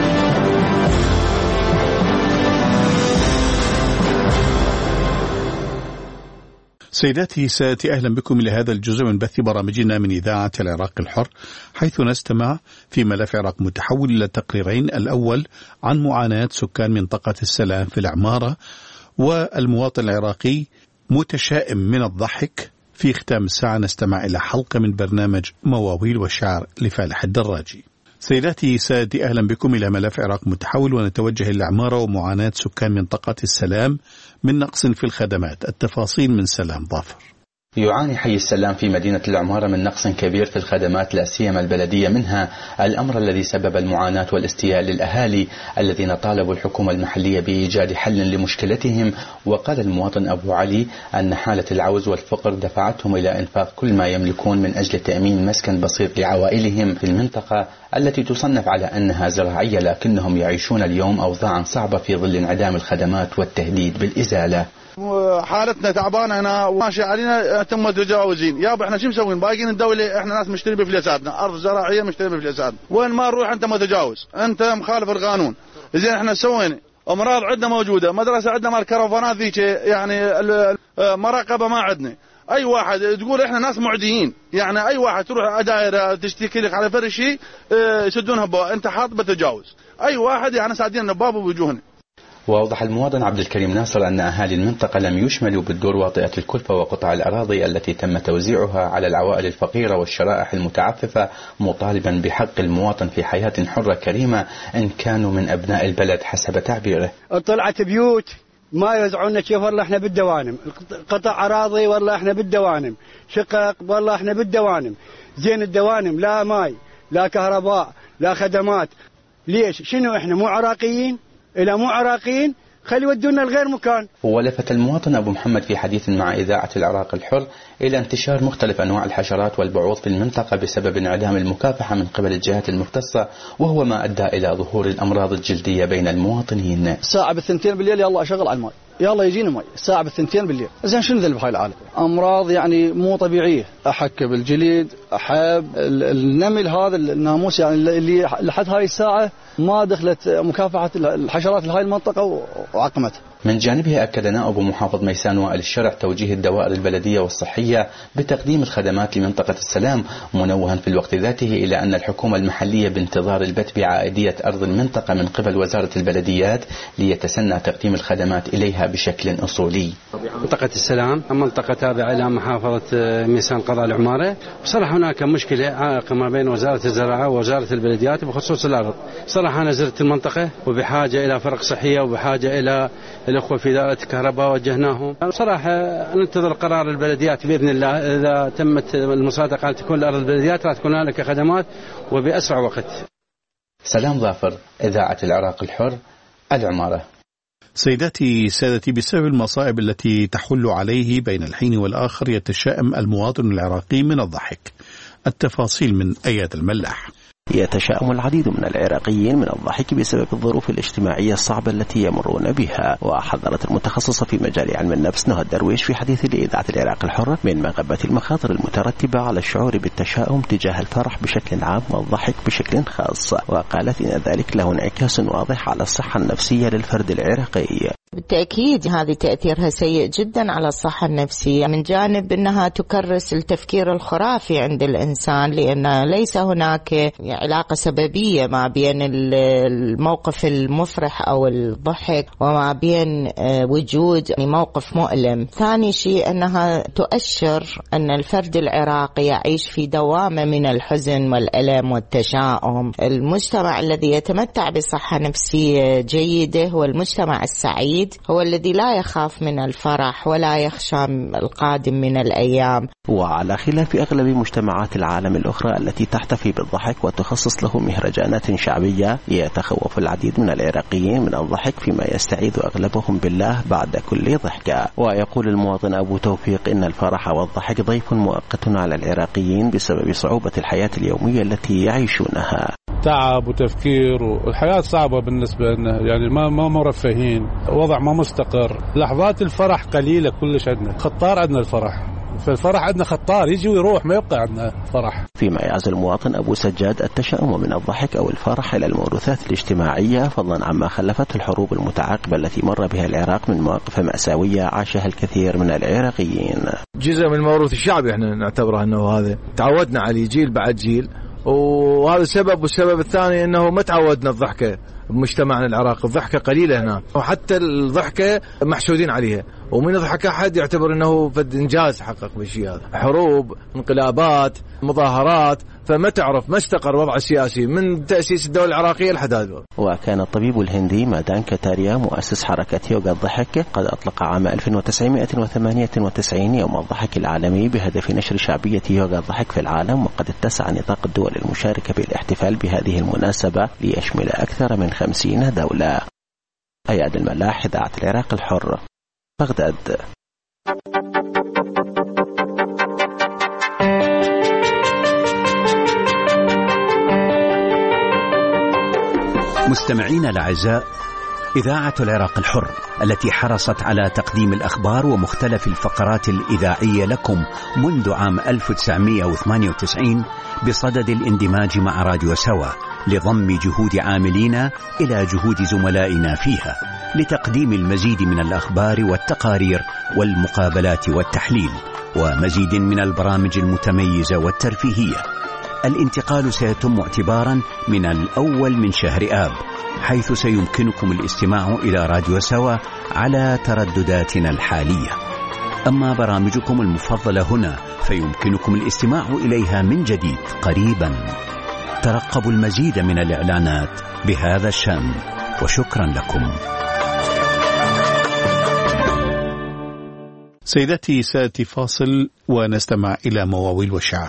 سيداتي سادتي، أهلا بكم إلى هذا الجزء من بث برامجنا من إذاعة العراق الحر، حيث نستمع في ملف عراق متحول إلى تقريرين. الأول عن معاناة سكان منطقة السلام في العمارة، والمواطن العراقي متشائم من الضحك. في ختام الساعة نستمع إلى حلقة من برنامج مواويل وشعر لفالح الدراجي. سيداتي سادتي، أهلا بكم إلى ملف عراق متحول، ونتوجه إلى العمارة ومعاناة سكان منطقة السلام من نقص في الخدمات. التفاصيل من سلام ظافر. يعاني حي السلام في مدينة العمارة من نقص كبير في الخدمات لا سيما البلدية، منها الأمر الذي سبب المعاناة والاستياء للأهالي الذين طالبوا الحكومة المحلية بإيجاد حل لمشكلتهم. وقال المواطن أبو علي أن حالة العوز والفقر دفعتهم إلى إنفاق كل ما يملكون من أجل تأمين مسكن بسيط لعوائلهم في المنطقة التي تصنف على أنها زراعية، لكنهم يعيشون اليوم أوضاعا صعبة في ظل انعدام الخدمات والتهديد بالإزالة. حالتنا تعبانه هنا وماشي علينا تم متجاوزين. يابا احنا شو مسوين؟ باقيين الدوله احنا ناس مشتري بفلوساتنا، ارض زراعيه مشتري بفلوساتنا، وين ما نروح انت متجاوز، انت مخالف القانون. زين احنا سوينا امراض عندنا موجوده، مدرسه عندنا مال كرفانات ذيك، يعني مراقبه ما عندنا. اي واحد تقول احنا ناس معديين، يعني اي واحد تروح دائره تشتكي لك على فرق شيء يسدونها بوا انت حاط بتجاوز. اي واحد يعني سادين الباب بوجوهنا. وأوضح المواطن عبد الكريم ناصر أن أهالي المنطقة لم يشملوا بالدور واطئة الكلفة وقطع الأراضي التي تم توزيعها على العوائل الفقيرة والشرائح المتعففة، مطالبا بحق المواطن في حياة حرة كريمة إن كانوا من أبناء البلد حسب تعبيره. طلعت بيوت ما يرجعونا كيف، والله احنا بالدوانم، قطع أراضي والله احنا بالدوانم، شقق والله احنا بالدوانم. زين الدوانم لا ماي لا كهرباء لا خدمات. ليش؟ شنو احنا مو عراقيين؟ إلى مو عراقيين خلي يودونا لغير مكان. ولفت المواطن أبو محمد في حديث مع إذاعة العراق الحر إلى انتشار مختلف أنواع الحشرات والبعوض في المنطقة بسبب انعدام المكافحة من قبل الجهات المختصة، وهو ما أدى إلى ظهور الأمراض الجلدية بين المواطنين. ساعة بالثنتين بالليل يلا أشغل على الماء، يلا يجينا ماء ساعة بالثنتين بالليل. زين شنو ذا بهاي العالم؟ أمراض يعني مو طبيعية، أحك بالجليد، أحب النمل هذا الناموس يعني اللي لحد هاي الساعة ما دخلت مكافحة الحشرات لهاي المنطقة وعقمتها. من جانبه أكد نائب محافظ ميسان وائل الشرع توجيه الدوائر البلدية والصحية بتقديم الخدمات لمنطقة السلام، منوها في الوقت ذاته إلى أن الحكومة المحلية بانتظار البت بعائدية أرض المنطقة من قبل وزارة البلديات ليتسنى تقديم الخدمات إليها بشكل أصولي. منطقة السلام منطقة تابعة إلى محافظة ميسان قضاء العمارة، بصراحة هناك مشكلة عائقة ما بين وزارة الزراعة ووزارة البلديات بخصوص الأرض. صراحة أنا زرت المنطقة وبحاجة إلى فرق صحية وبحاجة إلى الأخوة في إدارة الكهرباء وجهناهم. صراحة ننتظر قرار البلديات بإذن الله، إذا تمت المصادقة أن تكون الأرض البلديات راح تكون هناك خدمات وبأسرع وقت. سلام ظافر، إذاعة العراق الحر، العمارة. سيداتي سادتي، بسبب المصائب التي تحل عليه بين الحين والآخر يتشائم المواطن العراقي من الضحك. التفاصيل من أياد الملاح. يتشائم العديد من العراقيين من الضحك بسبب الظروف الاجتماعية الصعبة التي يمرون بها. وحذرت المتخصصة في مجال علم النفس نهى الدرويش في حديث لإذاعة العراق الحر من مغبة المخاطر المترتبة على الشعور بالتشاؤم تجاه الفرح بشكل عام والضحك بشكل خاص، وقالت إن ذلك له انعكاس واضح على الصحة النفسية للفرد العراقي. بالتأكيد هذه تأثيرها سيء جدا على الصحة النفسية، من جانب أنها تكرس التفكير الخرافي عند الإنسان، لأن ليس هناك علاقة سببية ما بين الموقف المفرح أو الضحك وما بين وجود موقف مؤلم. ثاني شيء أنها تؤشر أن الفرد العراقي يعيش في دوامة من الحزن والألم والتشاؤم. المجتمع الذي يتمتع بصحة نفسية جيدة هو المجتمع السعيد، هو الذي لا يخاف من الفرح ولا يخشى القادم من الأيام. وعلى خلاف أغلب مجتمعات العالم الأخرى التي تحتفي بالضحك وتخصص له مهرجانات شعبية، يتخوف العديد من العراقيين من الضحك فيما يستعيذ أغلبهم بالله بعد كل ضحكة. ويقول المواطن أبو توفيق إن الفرح والضحك ضيف مؤقت على العراقيين بسبب صعوبة الحياة اليومية التي يعيشونها. تعب وتفكير والحياة صعبة بالنسبة لنا، يعني ما ما مرفهين، وضع ما مستقر. لحظات الفرح قليلة كلش عندنا، خطار عندنا الفرح، فالفرح عندنا خطار يجي ويروح، ما يبقى عندنا فرح. فيما يعزل المواطن أبو سجاد التشاؤم من الضحك أو الفرح إلى الموروثات الاجتماعية، فضلا عما خلفته الحروب المتعاقبة التي مر بها العراق من مواقف مأساوية عاشها الكثير من العراقيين. جزء من الموروث الشعبي احنا نعتبره أنه هذا تعودنا عليه جيل بعد جيل، وهذا السبب. والسبب الثاني أنه ما تعودنا الضحكة بمجتمعنا العراقي، الضحكة قليلة هنا، وحتى الضحكة محسودين عليها، ومن يضحك أحد يعتبر أنه فد إنجاز حقق بالشيء هذا. حروب، انقلابات، مظاهرات، فما تعرف ما استقر وضع السياسي من تأسيس الدولة العراقية لحد هذا. وكان الطبيب الهندي مادان كتاريا مؤسس حركة يوغا الضحك قد أطلق عام ألف وتسعمائة وثمانية وتسعين يوم الضحك العالمي بهدف نشر شعبية يوغا الضحك في العالم، وقد اتسع نطاق الدول المشاركة بالاحتفال بهذه المناسبة ليشمل أكثر من خمسين دولة. أياد الملاح، إذاعة العراق الحر، بغداد. مستمعين الأعزاء، إذاعة العراق الحر التي حرصت على تقديم الأخبار ومختلف الفقرات الإذاعية لكم منذ عام ألف وتسعمائة وثمانية وتسعين بصدد الاندماج مع راديو سوا لضم جهود عاملينا إلى جهود زملائنا فيها لتقديم المزيد من الأخبار والتقارير والمقابلات والتحليل ومزيد من البرامج المتميزة والترفيهية. الانتقال سيتم اعتبارا من الأول من شهر آب، حيث سيمكنكم الاستماع إلى راديو سوا على تردداتنا الحالية. أما برامجكم المفضلة هنا فيمكنكم الاستماع إليها من جديد قريبا. ترقبوا المزيد من الإعلانات بهذا الشأن، وشكرا لكم. سيداتي سادتي، فاصل ونستمع إلى مواويل وشعر.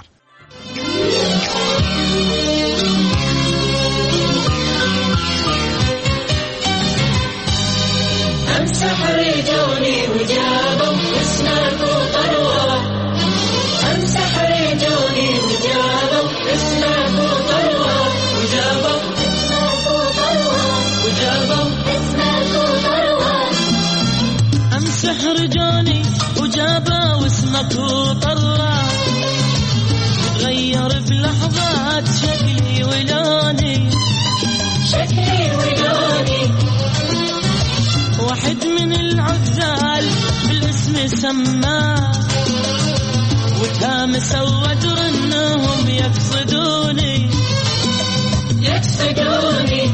أمسح رجوني وجابوا اسمك وطروة، أمسح رجوني وجابوا اسمك وطروة، وجابوا اسمك وطروة، وجابوا اسمك وطروة. أمسح رجوني وجابوا اسمك وطروة، غير بلحظات شكلي ولوني شكلي ولوني واحد من العذال بالاسم سماه وتهامس ودر انهم يقصدوني يقصدوني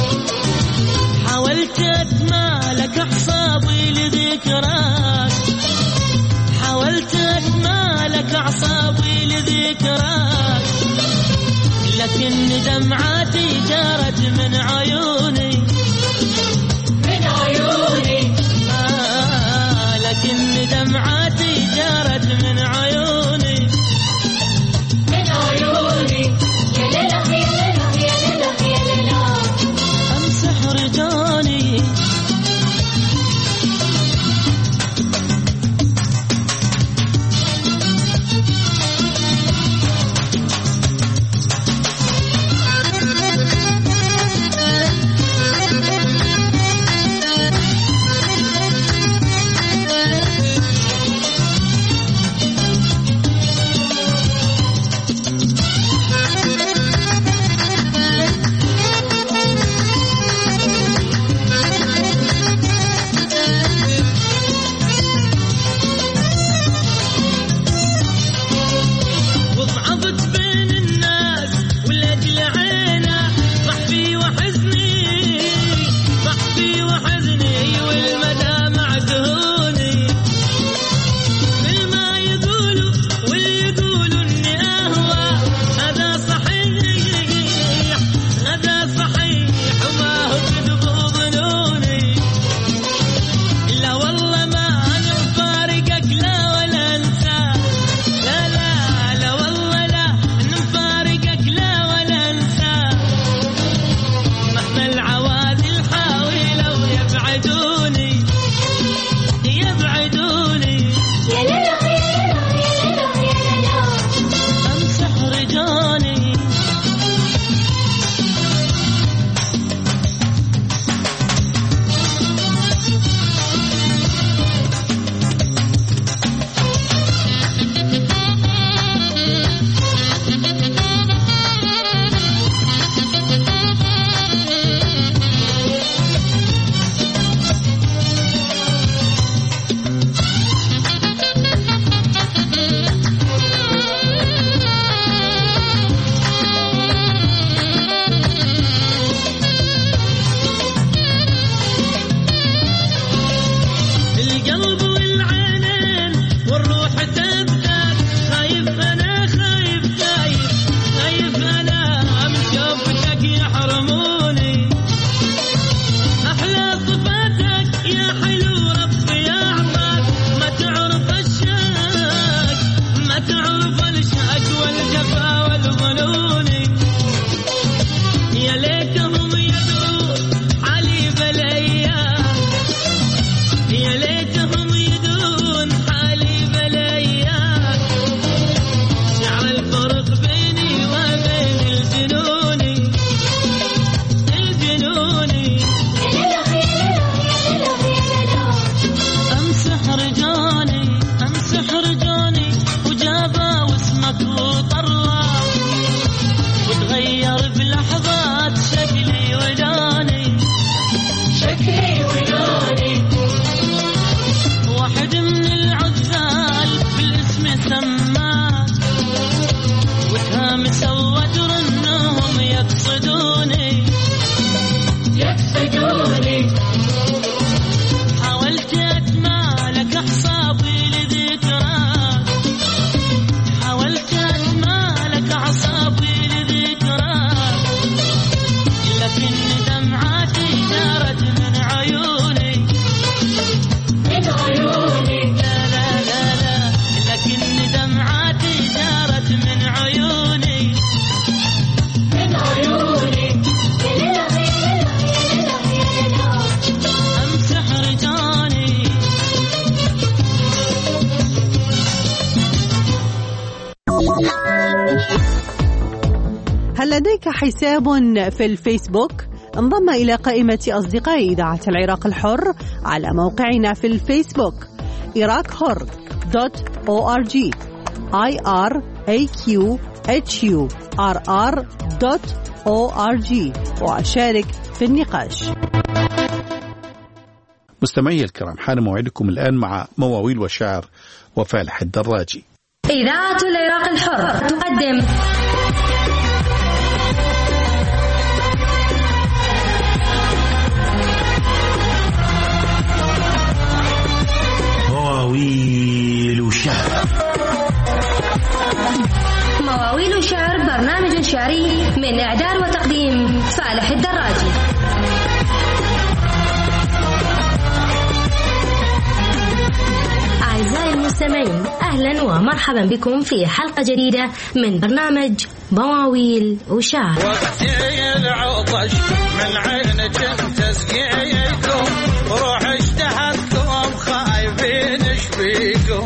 حاولت اتمالك اعصابي لذكراك حاولت اتمالك اعصابي لذكراك لكن دمعاتي جارت من عيوني من عيوني آه لكن دمعاتي جارت من عيوني من عيوني يا ليلى يا ليلى يا ليلى يا ليلى امسح رجاني هل لديك حساب في الفيسبوك؟ انضم إلى قائمة أصدقاء إذاعة العراق الحر على موقعنا في الفيسبوك إيراك حر دوت أو آر جي I R إيه كيو إتش يو آر آر دوت أو آر جي وأشارك في النقاش. مستمعي الكرام، حان موعدكم الآن مع مواويل وشعر وفالح الدراجي. إذاعة العراق الحر تقدم مواويل وشعر. مواويل وشعر برنامج شعري من إعداد وتقديم فالح الدراجي. أعزائي المستمعين، أهلا ومرحبا بكم في حلقة جديدة من برنامج مواويل وشعر. وقتي العطش من عينك انت سقيكم، روح اشتهتكم خايفين اشبيكم.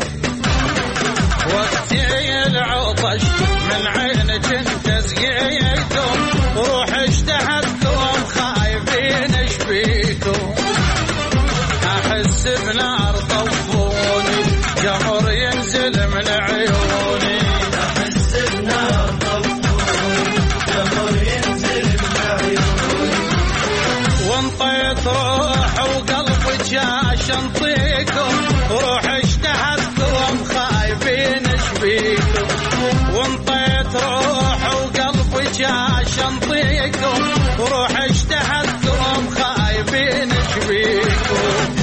وقتي العطش من عينك انت سقيكم، روح اشتهتكم خايفين اشبيكم. احس بنار طفوني جمر ينزل من عيوني، احس بنار طفوني جمر ينزل من عيوني. وانطيت روح وقلبي عشان طيكم، روح اشتهتكم خايفين اشبيكم. وانطيت روح وقلبي عشان طيكم، روح اشتهتكم خايفين اشبيكم.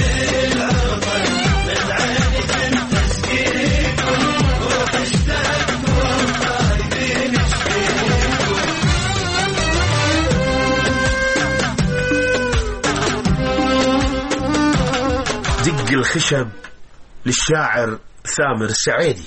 دق الخشب للشاعر ثامر السعيدي.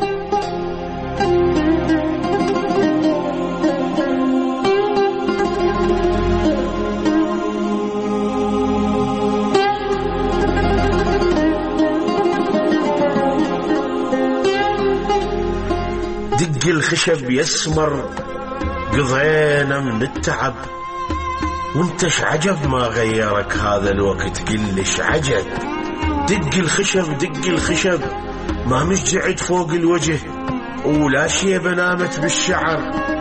دق الخشب يسمر قضينا من التعب، وانتش عجب ما غيرك هذا الوقت قلش عجب. دق الخشب دق الخشب ما مشجعد فوق الوجه، ولا شيبة نامت بالشعر،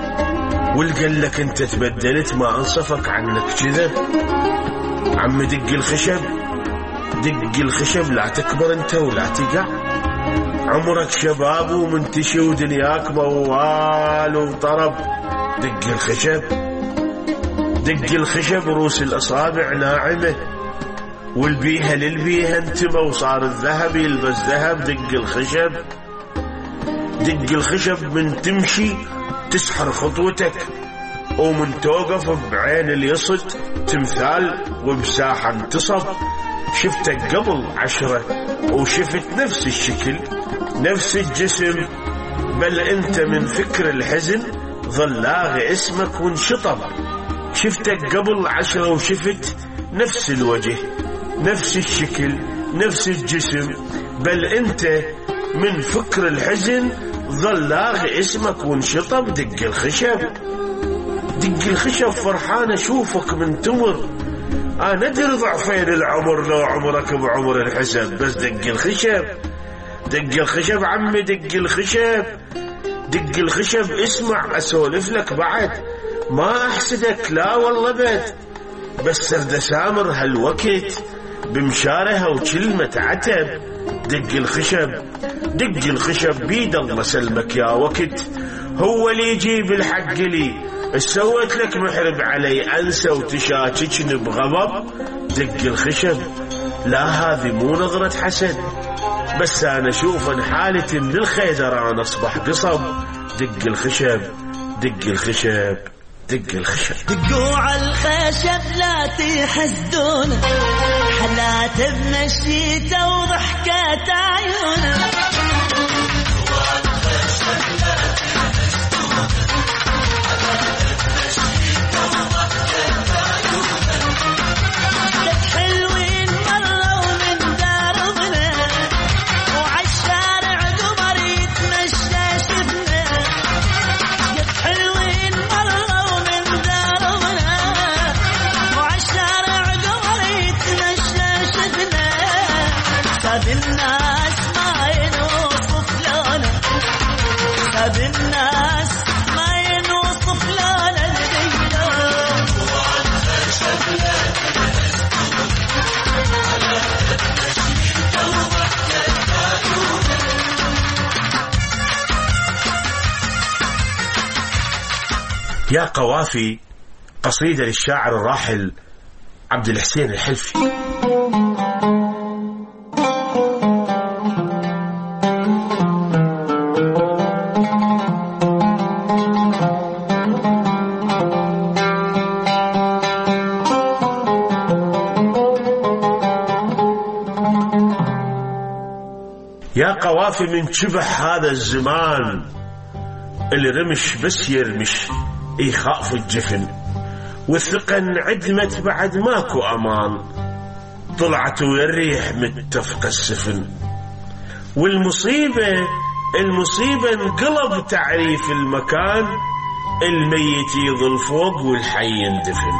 والقلك انت تبدلت ما انصفك عنك كذا. عم دق الخشب دق الخشب لا تكبر انت ولا تقع، عمرك شباب ومنتشي ودنياك موال وطرب. دق الخشب دق الخشب روس الأصابع ناعمة، والبيها للبيها انتمى وصار الذهب يلبس ذهب. دق الخشب دق الخشب من تمشي تسحر خطوتك، ومن توقف بعين اليصد تمثال وبساحة انتصب. شفتك قبل عشرة وشفت نفس الشكل نفس الجسم، بل انت من فكر الحزن ظل لاغي اسمك وانشطب. شفتك قبل عشرة وشفت نفس الوجه نفس الشكل نفس الجسم، بل انت من فكر الحزن ظل لاغي اسمك وانشطب. دق الخشب دق الخشب فرحان اشوفك من تمر، انا ادري ضعفين العمر لو عمرك بعمر الحسب. بس دق الخشب دق الخشب عمي دق الخشب دق الخشب. اسمع اسولف لك بعد ما احسدك لا والله بد، بس سرد سامر هالوقت بمشارها وكلمة عتب. دق الخشب دق الخشب بيد الله سلمك يا وقت، هو اللي يجيب الحق لي سويت لك محرب علي انسى وتشاككني بغضب. دق الخشب لا هذه مو نظرة حسد، بس انا اشوف ان حالتي من الخيزر انا اصبح قصب. دق الخشب دق الخشب دق الخشب. دقوا على الخشب لا تحسدون، حلات بنشيته وضحكة عيونه. الناس ما ينو يا قوافي، قصيدة للشاعر الراحل عبد الحسين الحلفي. يا قوافي من شبح هذا الزمان، اللي رمش بس يرمش يخاف الجفن، والثقة عدمت بعد ماكو أمان، طلعت والريح متفق السفن، والمصيبة المصيبة انقلب تعريف المكان، الميت يظل فوق والحي يندفن.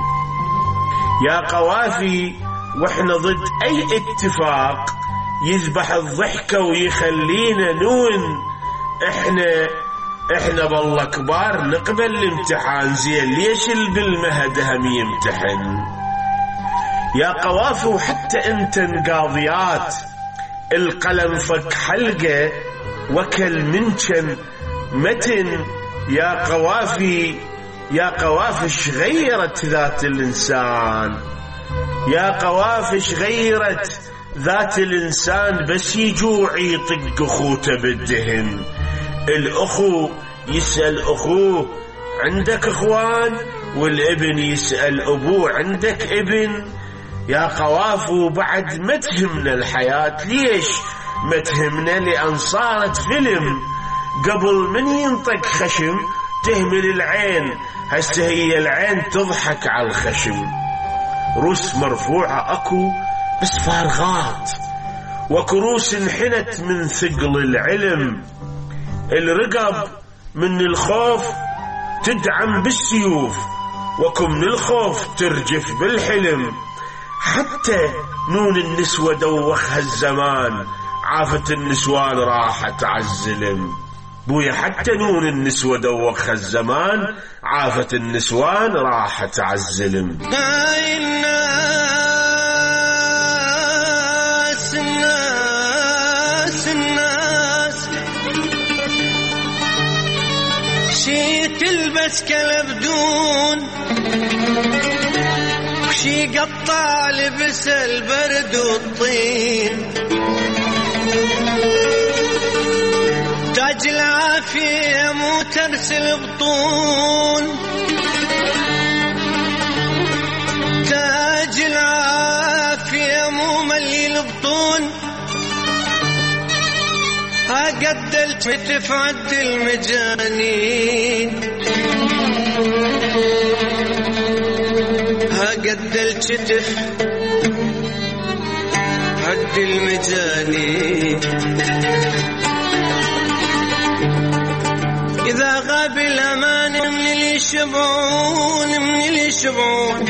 يا قوافي، واحنا ضد أي اتفاق يذبح الضحكة ويخلينا نون، احنا احنا بالله كبار نقبل الامتحان، زين ليش بالمهد هم يمتحن؟ يا قوافي، وحتى انت قاضيات القلم فك حلقة وكل منشن متن. يا قوافي يا قوافش غيرت ذات الإنسان، يا قوافش غيرت ذات الإنسان، بس يجوع يطق أخوته بالدهن. الأخو يسأل أخوه عندك أخوان، والابن يسأل أبوه عندك ابن. يا قوافو، بعد ما تهمنا الحياة، ليش ما تهمنا؟ لأن صارت فيلم، قبل من ينطق خشم تهمل العين، هسه هي العين تضحك على الخشم. روس مرفوعة أكو بس فارغات، وكروس انحنت من ثقل العلم. الرقب من الخوف تدعم بالسيوف، وكم من الخوف ترجف بالحلم. حتى نون النسوة دوخها الزمان، عافت النسوان راحت عالزلم. بويا حتى نون النسوة دوخها الزمان، عافت النسوان راحت عالزلم. هاي الناس الناس الناس شي تلبس كالبدون، وشي قطع لبس البرد والطين، تاج العافية مو ترسل بطون، تاج العافية مو ملي البطون. ها قد الكتف عد المجانين، ها قد الكتف عد المجانين. إذا غاب الأمان من اللي يشبعون، من اللي يشبعون،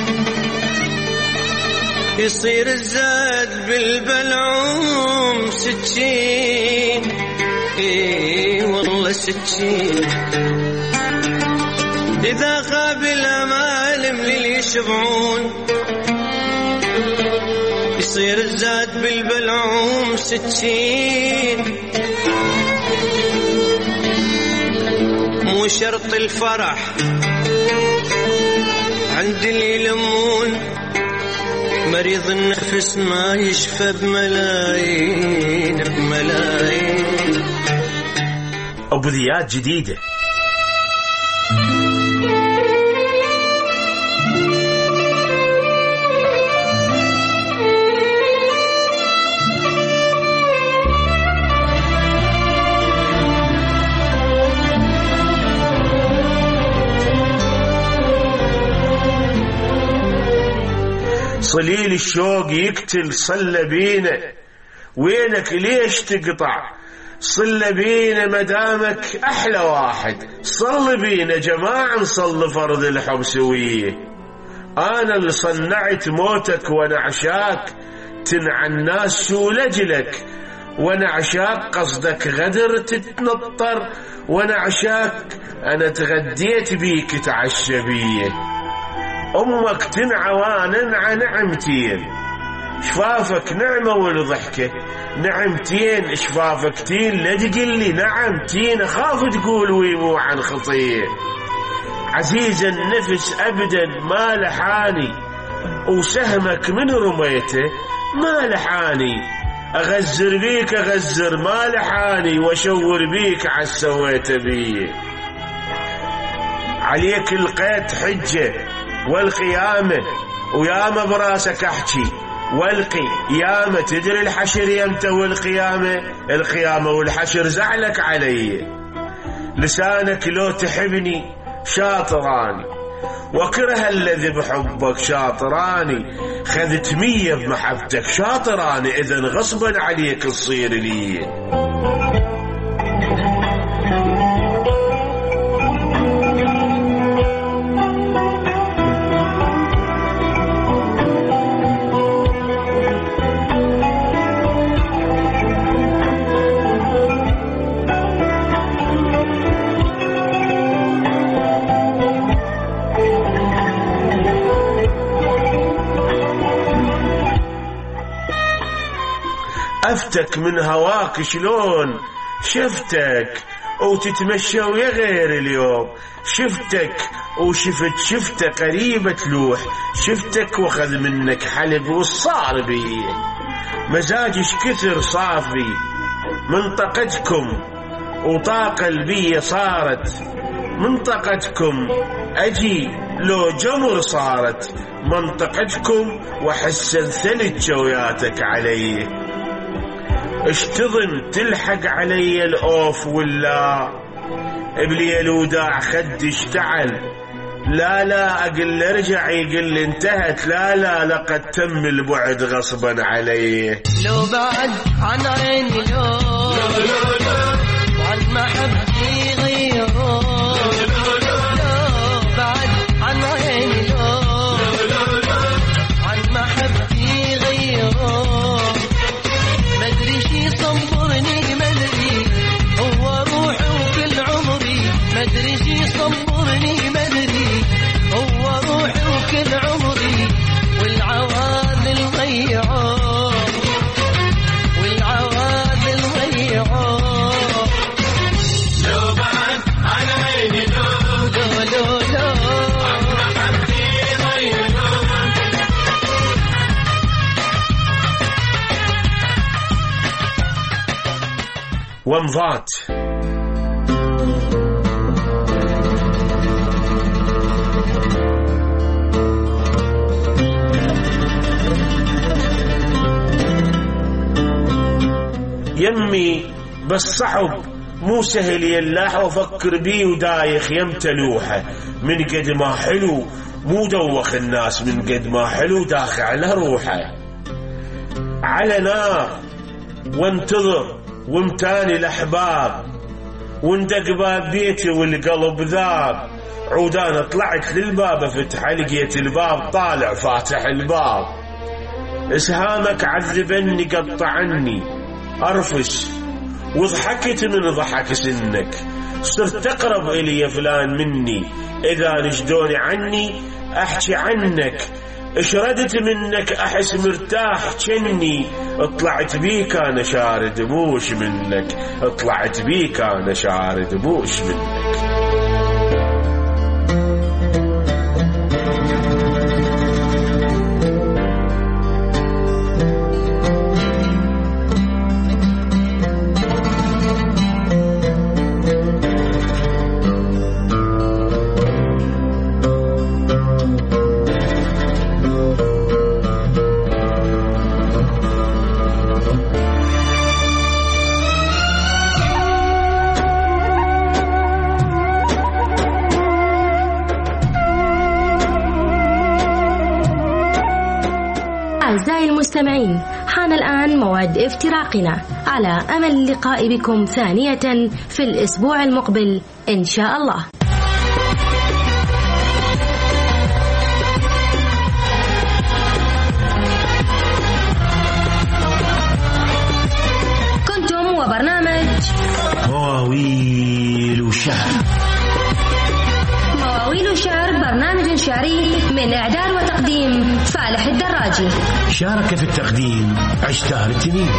يصير الزاد بالبلعوم ستين. إيه والله ستين. إذا غاب الأمان من اللي يشبعون، يصير الزاد بالبلعوم ستين. مو شرط الفرح عند اللي يلمون، مريض النفس ما يشفى بملايين بملايين. أبو ذيات جديدة. صليل الشوق يقتل، صلى بينا وينك ليش تقطع؟ صلى بينا مدامك أحلى واحد، صل بينا جماعة نصل فرض الحب سوية. أنا اللي صنعت موتك وأنا عشاك، تنعى الناس شو لجلك، وأنا عشاك قصدك غدر تتنطر، وأنا عشاك أنا تغديت بيك تعشى بيه. أمك تنعى وانا نعى نعمتين، شفافك نعمة والضحكة نعمتين، شفافك تين لا تقول لي نعمتين، أخاف تقول ويمو عن خطية. عزيز النفس أبدا ما لحاني، وسهمك من رميته ما لحاني، أغزر بيك أغزر ما لحاني، وأشور بيك عالسويت بيه. عليك القيت حجة والقيامة، وياما براسك أحكي والقي ياما، تدري الحشر يمتى والقيامة؟ القيامة والحشر زعلك علي. لسانك لو تحبني شاطراني، وكره الذي بحبك شاطراني، خذت مية بمحبتك شاطراني، إذن غصبا عليك تصير لي. أفتك من هواك شلون شفتك، وتتمشى ويا غير اليوم، شفتك وشفت شفته قريبة تلوح، شفتك وخذ منك حلب والصار بي، مزاجش كثر صافي منطقتكم، وطاقة البية صارت منطقتكم، أجي لو جمر صارت منطقتكم، وحس الثلج جوياتك علي. اشتظن تلحق علي الأوف ولا ابلي الوداع خد اشتعل، لا لا أقل ارجع يقل انتهت، لا لا لقد تم البعد غصبا علي. لو بعد عن عيني لو لو لو لو وعن محبتي غيره، لو بعد عن عيني لو لو لو عن محبتي غيره، مدري شي صبرني مدري هو روحي وكل عمري، مدري شي صبرني مدري هو روحي وكل عمري، والعواذل ضيعوه والعواذل ضيعوه. لو بعد على عيني لو لو لو لو عن محبتي ضيعوه. ومضات يمي بالصعب مو سهل يلاح، وفكر بيه ودايخ يمتلوحه، من قد ما حلو مو دوخ الناس، من قد ما حلو داخل على روحه. على نار وانتظر ومتاني الأحباب، وندق باب بيتي والقلب ذاب، عودان طلعت للباب فتح لقيت الباب طالع فاتح الباب، اسهامك عذبني قطعني أرفس، وضحكت من ضحك سنك، صرت تقرب إلي يا فلان مني، إذا نجدوني عني أحكي عنك، اشردت منك أحس مرتاح جني، اطلعت بيك أنا شارد موش منك، اطلعت بيك أنا شارد موش منك. أعزائي المستمعين، حان الآن موعد افتراقنا، على أمل اللقاء بكم ثانية في الأسبوع المقبل إن شاء الله. كنتم وبرنامج مواويل وشعر. مواويل وشعر برنامج شعري من إعداد وتقديم فالح الدراجي. شارك في التقديم عشتار التنين.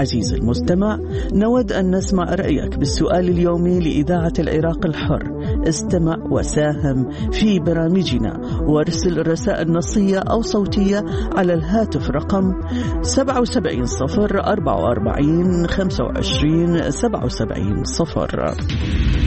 عزيزي المستمع، نود أن نسمع رأيك بالسؤال اليومي لإذاعة العراق الحر. استمع وساهم في برامجنا وارسل رسائل نصية أو صوتية على الهاتف رقم سبعة وسبعين صفر أربعة وأربعين خمسة وعشرين سبعة وسبعين صفر.